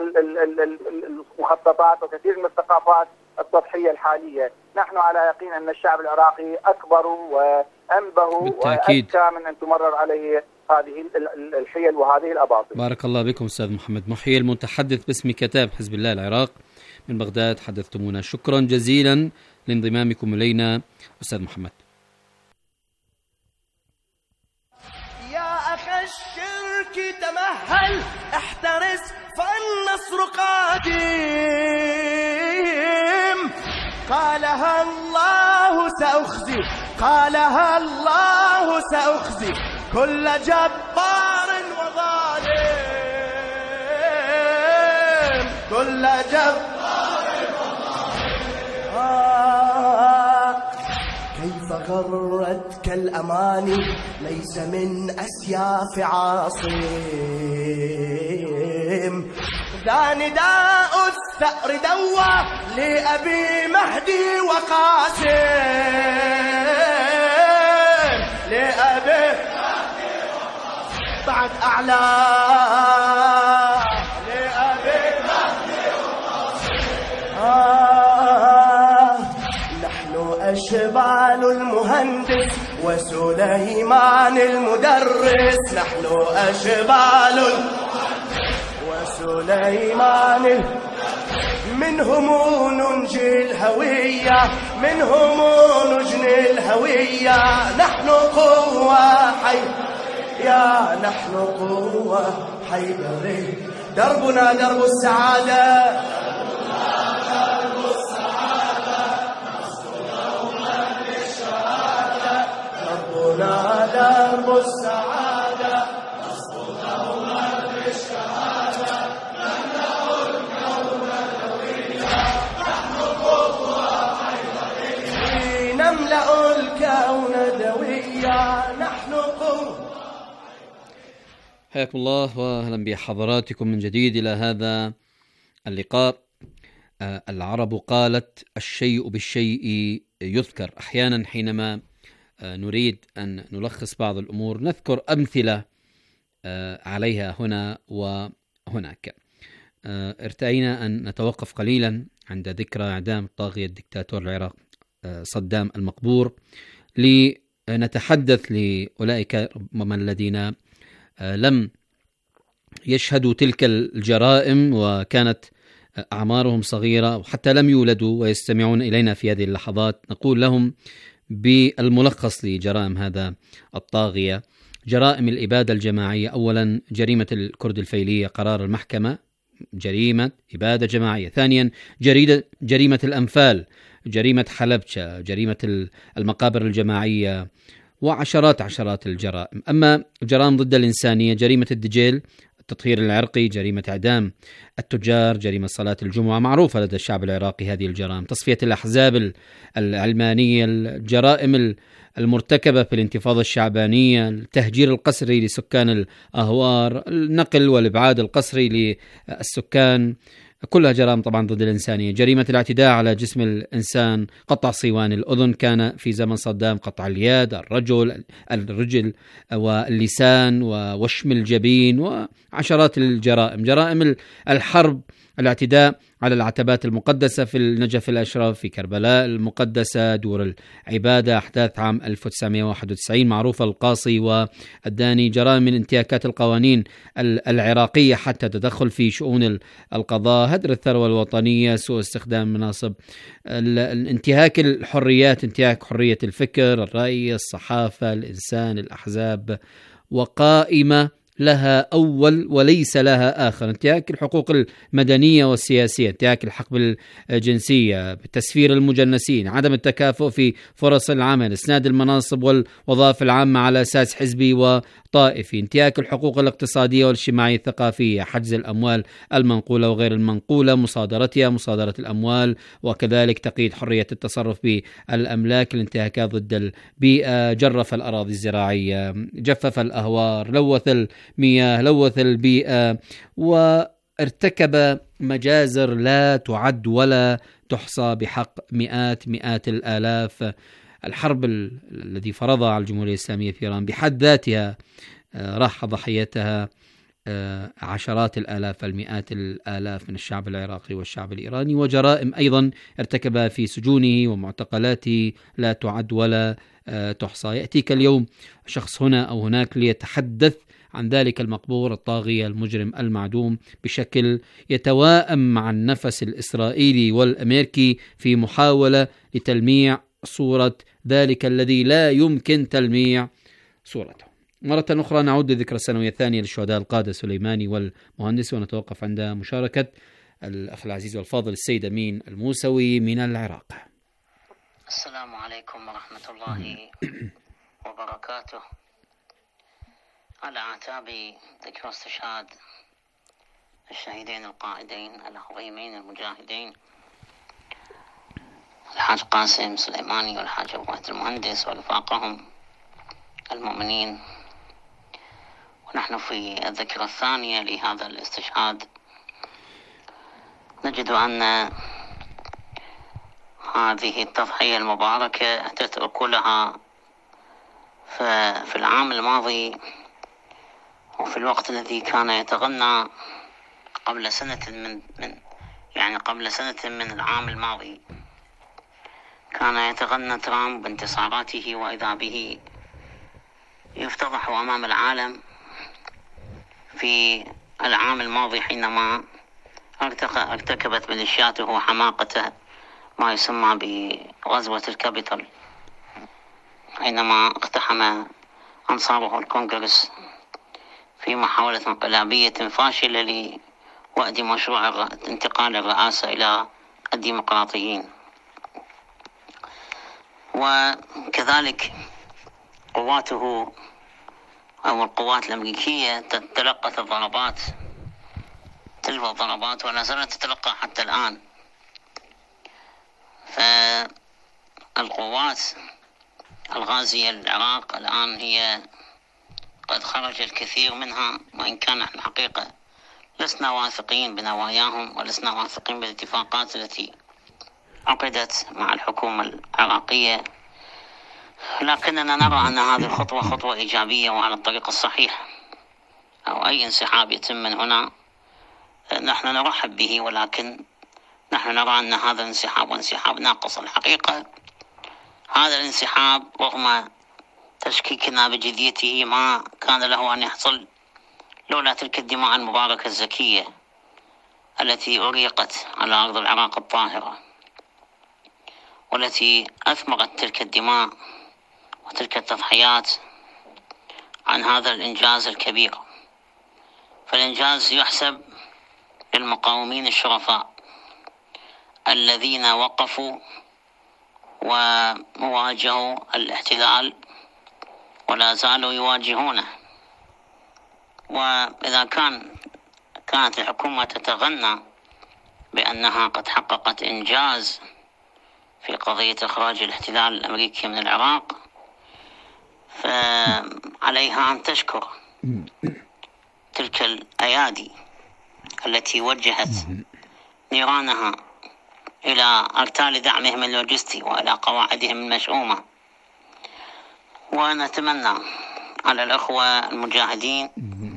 المخططات وكثير من الثقافات السطحية الحالية. نحن على يقين أن الشعب العراقي أكبر وأنبه وأذكى من أن تمرر عليه هذه الحيل وهذه الأباطيل. بارك الله بكم أستاذ محمد محيي، المتحدث باسم كتاب حزب الله العراق من بغداد، حدثتمونا. شكرا جزيلا لانضمامكم إلينا أستاذ محمد. يا أخي الشرك تمهل احترس فالنصر قادم، قالها الله سأخزي، قالها الله سأخزي كل جبار وظالم، كل جبار وظالم. آه كيف غرتك الأماني ليس من أسياف عاصم، ذا نداء الثأر دوى لأبي مهدي وقاسم، لأبي مهدي وقاسم بعد أعلى، لأبي مهدي وقاسم. آه نحن المهندس وسليمان المدرس، نحن أشبال وسليمان منهم ننجي الهوية، منهم نجني الهوية، نحن قوة حي يا نحن قوة حيدري، دربنا درب السعادة، درب السعادة، نصرنا للشهادة، دربنا درب السعادة، نصرنا للشهادة، نملأ الكون دوية، نحن قوة حيدرية، نملأ الكون دوية، نحن قوة. حياكم الله واهلا بحضراتكم من جديد الى هذا اللقاء. آه العرب قالت الشيء بالشيء يذكر. احيانا حينما آه نريد ان نلخص بعض الامور نذكر امثله آه عليها هنا وهناك. آه ارتأينا ان نتوقف قليلا عند ذكرى اعدام الطاغية الدكتاتور العراق آه صدام المقبور، لنتحدث لاولئك ربما الذين لم يشهدوا تلك الجرائم وكانت أعمارهم صغيرة وحتى لم يولدوا ويستمعون إلينا في هذه اللحظات. نقول لهم بالملخص لجرائم هذا الطاغية: جرائم الإبادة الجماعية، أولا جريمة الكرد الفيلية، قرار المحكمة جريمة إبادة جماعية. ثانيا جريدة جريمة الأنفال، جريمة حلبشة، جريمة المقابر الجماعية، وعشرات عشرات الجرائم. أما الجرائم ضد الإنسانية: جريمة الدجيل، التطهير العرقي، جريمة إعدام التجار، جريمة صلاة الجمعة، معروفة لدى الشعب العراقي هذه الجرائم. تصفية الأحزاب العلمانية، الجرائم المرتكبة في الانتفاضة الشعبانية، التهجير القسري لسكان الأهوار، النقل والإبعاد القسري للسكان، كلها جرائم طبعا ضد الإنسانية. جريمة الاعتداء على جسم الإنسان، قطع صيوان الأذن كان في زمن صدام، قطع اليد، الرجل الرجل واللسان، ووشم الجبين، وعشرات الجرائم. جرائم الحرب، الاعتداء على العتبات المقدسة في النجف الأشرف، في كربلاء المقدسة، دور العبادة، أحداث عام ألف وتسعمائة وواحد وتسعين معروفة، القاصي والداني. جرائم من انتهاكات القوانين العراقية حتى تدخل في شؤون القضاء، هدر الثروة الوطنية، سوء استخدام مناصب، انتهاك الحريات، انتهاك حرية الفكر، الرأي، الصحافة، الإنسان، الأحزاب، وقائمة لها أول وليس لها آخر: انتهاك الحقوق المدنية والسياسية، انتهاك الحقب الجنسية، تسفير المجنسين، عدم التكافؤ في فرص العمل، اسناد المناصب والوظائف العامة على أساس حزبي وطائفي، انتهاك الحقوق الاقتصادية والاجتماعية الثقافية، حجز الأموال المنقولة وغير المنقولة، مصادرتها، مصادرة الأموال، وكذلك تقييد حرية التصرف بالأملاك، الانتهاكات ضد البيئة، جرف الأراضي الزراعية، جفف الأهوار، لوث مياه، لوث البيئة، وارتكب مجازر لا تعد ولا تحصى بحق مئات مئات الآلاف. الحرب الذي فرضها على الجمهورية الإسلامية في إيران بحد ذاتها راح ضحيتها عشرات الآلاف، المئات الآلاف من الشعب العراقي والشعب الإيراني. وجرائم أيضا ارتكبها في سجونه ومعتقلاته لا تعد ولا تحصى. يأتيك اليوم شخص هنا أو هناك ليتحدث عن ذلك المقبور الطاغية المجرم المعدوم بشكل يتواءم مع النفس الإسرائيلي والأمريكي في محاولة لتلميع صورة ذلك الذي لا يمكن تلميع صورته. مرة أخرى نعود لذكرى السنوية الثانية للشهداء القادة سليماني والمهندس، ونتوقف عند مشاركة الأخ العزيز والفاضل السيد أمين الموسوي من العراق. السلام عليكم ورحمة الله وبركاته. على أعتاب ذكرى استشهاد الشهيدين القائدين العظيمين المجاهدين الحاج قاسم سليماني والحاج أبو مهدي المهندس ورفاقهم المؤمنين، ونحن في الذكرى الثانية لهذا الاستشهاد، نجد أن هذه التضحية المباركة أتت أكلها في العام الماضي، وفي الوقت الذي كان يتغنى قبل سنة من, من يعني قبل سنة من العام الماضي كان يتغنى ترامب بانتصاراته وإذا به يفتضح أمام العالم في العام الماضي حينما ارتكبت ميليشياته حماقته ما يسمى بغزوة الكابيتال، حينما اقتحم أنصاره الكونغرس في محاولة انقلابية فاشلة لوأد مشروع انتقال الرئاسة إلى الديمقراطيين. وكذلك قواته أو القوات الأمريكية تلقت الضربات تلو الضربات ولا زالت تتلقى حتى الآن. فالقوات الغازية للعراق الآن هي قد خرج الكثير منها، وإن كان نحن حقيقة لسنا واثقين بنواياهم ولسنا واثقين بالاتفاقات التي عقدت مع الحكومة العراقية، لكننا نرى أن هذه الخطوة خطوة إيجابية وعلى الطريق الصحيح. أو أي انسحاب يتم من هنا نحن نرحب به، ولكن نحن نرى أن هذا الانسحاب وانسحاب ناقص. الحقيقة هذا الانسحاب رغم تشكيكنا بجديته ما كان له أن يحصل لولا تلك الدماء المباركة الزكية التي أريقت على أرض العراق الطاهرة، والتي أثمرت تلك الدماء وتلك التضحيات عن هذا الإنجاز الكبير. فالإنجاز يحسب للمقاومين الشرفاء الذين وقفوا وواجهوا الاحتلال ولا زالوا يواجهونه. وإذا كان كانت الحكومة تتغنى بأنها قد حققت إنجاز في قضية إخراج الاحتلال الأمريكي من العراق، فعليها أن تشكر تلك الأيادي التي وجهت نيرانها إلى أرتال دعمهم اللوجستي وإلى قواعدهم المشؤومة. ونتمنى على الأخوة المجاهدين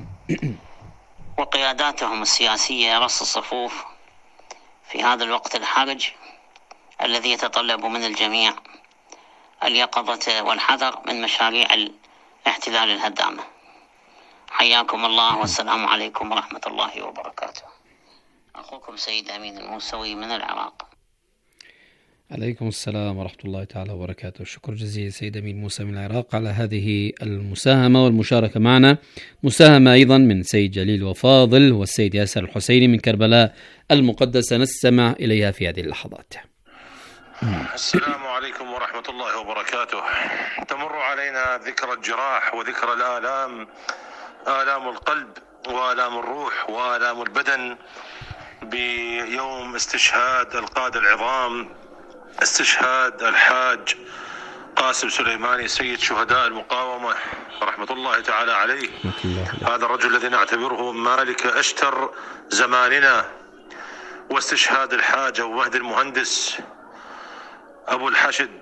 وقياداتهم السياسية رص الصفوف في هذا الوقت الحرج الذي يتطلب من الجميع اليقظة والحذر من مشاريع الاحتلال الهدامة. حياكم الله والسلام عليكم ورحمة الله وبركاته. أخوكم سيد أمين الموسوي من العراق. عليكم السلام ورحمة الله تعالى وبركاته. شكر جزيل سيد أمين موسى من العراق على هذه المساهمة والمشاركة معنا. مساهمة أيضا من سيد جليل وفاضل والسيد ياسر الحسيني من كربلاء المقدسة، نستمع إليها في هذه اللحظات. السلام عليكم ورحمة الله وبركاته. تمر علينا ذكرى الجراح وذكرى الآلام، آلام القلب وآلام الروح وآلام البدن، بيوم استشهاد القادة العظام، استشهاد الحاج قاسم سليماني سيد شهداء المقاومة رحمة الله تعالى عليه. هذا الرجل الذي نعتبره مالك أشتر زماننا. واستشهاد الحاج أبو مهدي المهندس أبو الحشد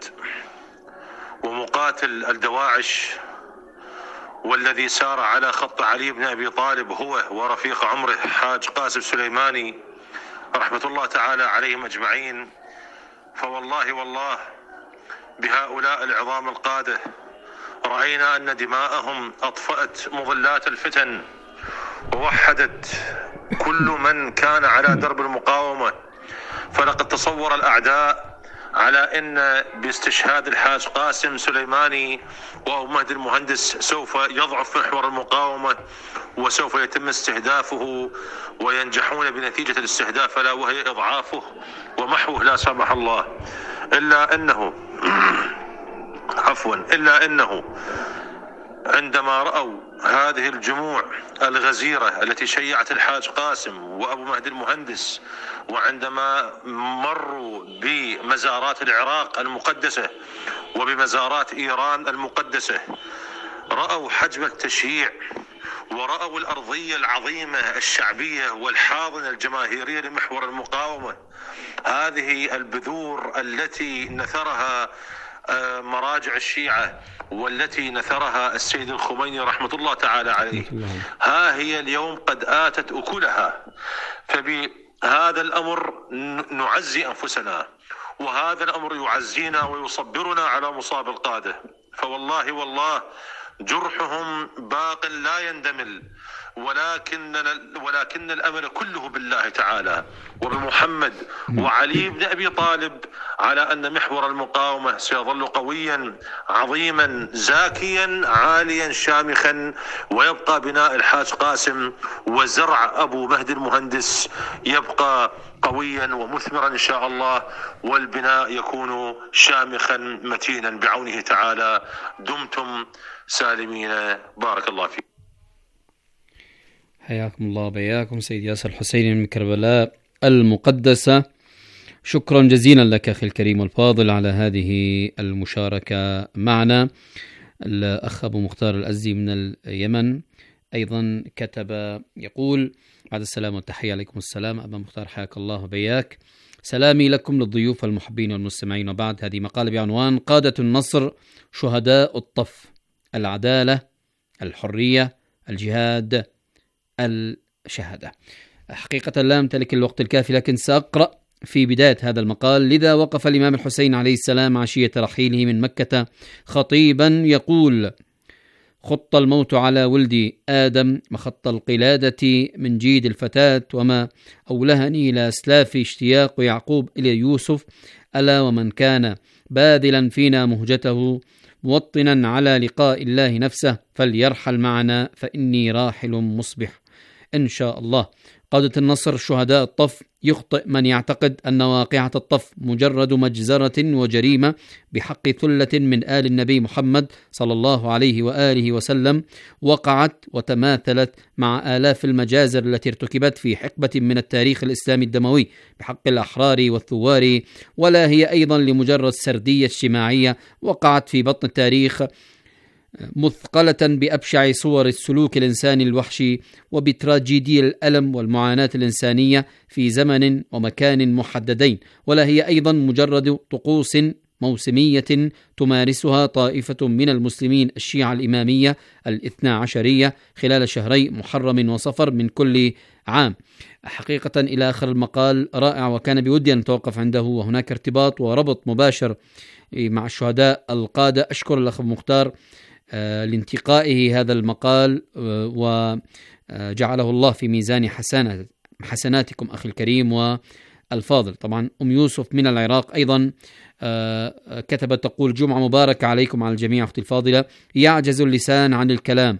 ومقاتل الدواعش، والذي سار على خط علي بن أبي طالب هو ورفيق عمره حاج قاسم سليماني رحمة الله تعالى عليهم أجمعين. فوالله والله بهؤلاء العظام القادة رأينا أن دماءهم أطفأت مظلات الفتن ووحدت كل من كان على درب المقاومة. فلقد تصور الأعداء على أن باستشهاد الحاج قاسم سليماني وأبو مهدي المهندس سوف يضعف محور المقاومة وسوف يتم استهدافه وينجحون بنتيجة الاستهداف لا وهي إضعافه ومحوه لا سمح الله. إلا أنه عفوا إلا أنه عندما رأوا هذه الجموع الغزيرة التي شيعت الحاج قاسم وأبو مهدي المهندس، وعندما مروا بمزارات العراق المقدسة وبمزارات إيران المقدسة، رأوا حجم التشييع ورأوا الأرضية العظيمة الشعبية والحاضنة الجماهيرية لمحور المقاومة. هذه البذور التي نثرها مراجع الشيعة والتي نثرها السيد الخميني رحمة الله تعالى عليه، ها هي اليوم قد آتت أكلها. فبهذا الأمر نعزي أنفسنا وهذا الأمر يعزينا ويصبرنا على مصاب القادة، فوالله والله جرحهم باق لا يندمل، ولكن ولكن الأمل كله بالله تعالى وبمحمد وعلي بن أبي طالب على أن محور المقاومة سيظل قويا عظيما زاكيا عاليا شامخا، ويبقى بناء الحاج قاسم وزرع أبو مهدي المهندس يبقى قويا ومثمرا إن شاء الله، والبناء يكون شامخا متينا بعونه تعالى. دمتم سالمين، بارك الله فيكم. حياكم الله بياكم سيد ياسر الحسيني من كربلاء المقدسة. شكرا جزيلا لك أخي الكريم الفاضل على هذه المشاركة معنا. الأخ أبو مختار الأزدي من اليمن أيضا كتب يقول: بعد السلام والتحية. عليكم السلام أبا مختار، حياك الله بياك. سلامي لكم للضيوف المحبين والمستمعين. وبعد، هذه مقالة بعنوان قادة النصر شهداء الطف، العدالة، الحرية، الجهاد، الشهادة. حقيقة لا أمتلك الوقت الكافي، لكن سأقرأ في بداية هذا المقال: لذا وقف الإمام الحسين عليه السلام عشية رحيله من مكة خطيبا يقول: خط الموت على ولدي آدم مخط القلادة من جيد الفتاة، وما أولهني إلى أسلاف اشتياق يعقوب إلى يوسف، ألا ومن كان باذلا فينا مهجته موطنا على لقاء الله نفسه فليرحل معنا فإني راحل مصبح إن شاء الله. قادة النصر شهداء الطف. يخطئ من يعتقد أن واقعة الطف مجرد مجزرة وجريمة بحق ثلة من آل النبي محمد صلى الله عليه وآله وسلم، وقعت وتماثلت مع آلاف المجازر التي ارتكبت في حقبة من التاريخ الإسلامي الدموي بحق الأحرار والثوار، ولا هي أيضا لمجرد سردية اجتماعية وقعت في بطن التاريخ مثقلة بأبشع صور السلوك الإنساني الوحشي وبتراجيدي الألم والمعاناة الإنسانية في زمن ومكان محددين، ولا هي أيضا مجرد طقوس موسمية تمارسها طائفة من المسلمين الشيعة الإمامية الاثنى عشرية خلال شهري محرم وصفر من كل عام. حقيقة إلى آخر المقال رائع، وكان بودي أن نتوقف عنده، وهناك ارتباط وربط مباشر مع الشهداء القادة. أشكر الأخ مختار آه لانتقائه هذا المقال، آه وجعله الله في ميزان حسنات حسناتكم أخي الكريم والفاضل. طبعا أم يوسف من العراق أيضا آه كتبت تقول: جمعة مباركة عليكم على الجميع أختي الفاضلة. يعجز اللسان عن الكلام،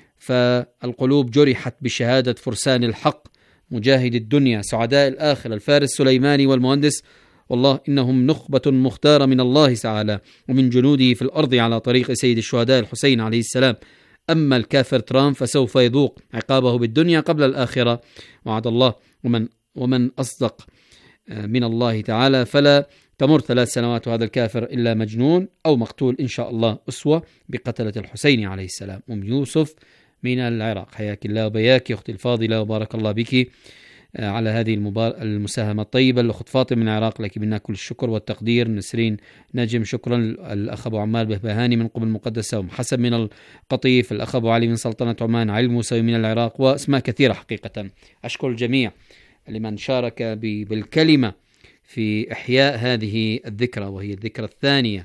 فالقلوب جرحت بشهادة فرسان الحق مجاهد الدنيا سعداء الآخرة الفارس سليماني والمهندس، والله إنهم نخبة مختارة من الله تعالى ومن جنوده في الأرض على طريق سيد الشهداء الحسين عليه السلام. أما الكافر ترامب فسوف يذوق عقابه بالدنيا قبل الآخرة، وعد الله ومن, ومن أصدق من الله تعالى. فلا تمر ثلاث سنوات وهذا الكافر إلا مجنون أو مقتول إن شاء الله، أسوة بقتلة الحسين عليه السلام. أم يوسف من العراق، حياك الله وبياك يا أختي الفاضلة، وبارك الله بك على هذه المبار... المساهمة الطيبة. الأخت فاطمة من العراق، لك منا كل الشكر والتقدير. نسرين نجم شكرا. الأخ أبو عمال بهبهاني من قبل المقدسة، ومحسب من القطيف، الأخ أبو علي من سلطنة عمان، علي الموسوي من العراق، وأسماء كثيرة. حقيقة أشكر الجميع لمن شارك ب... بالكلمة في إحياء هذه الذكرى، وهي الذكرى الثانية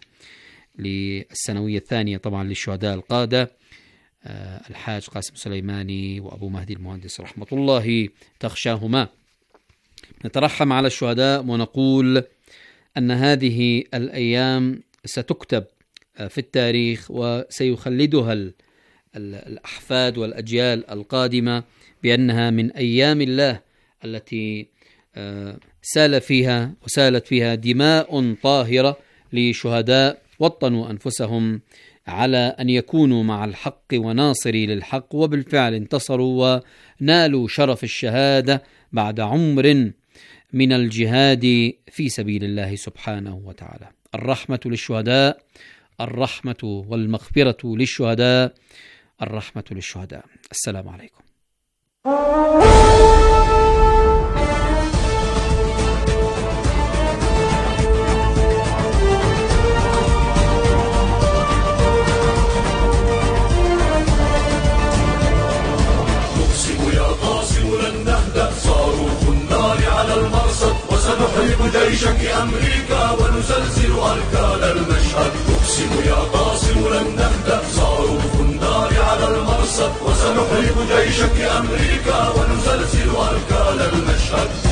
للسنوية الثانية طبعا للشهداء القادة الحاج قاسم سليماني وأبو مهدي المهندس رحمة الله تخشاهما. نترحم على الشهداء ونقول أن هذه الأيام ستكتب في التاريخ وسيخلدها الأحفاد والأجيال القادمة بأنها من أيام الله التي سال فيها وسالت فيها دماء طاهرة لشهداء وطنوا أنفسهم على أن يكونوا مع الحق وناصري للحق، وبالفعل انتصروا ونالوا شرف الشهادة بعد عمر من الجهاد في سبيل الله سبحانه وتعالى. الرحمة للشهداء، الرحمة والمغفرة للشهداء، الرحمة للشهداء. السلام عليكم. صاروخ النار على المرصد وسنحرق جيشك أمريكا. المرصد، وسنحرق جيشك أمريكا ونزلزل أركان المشهد.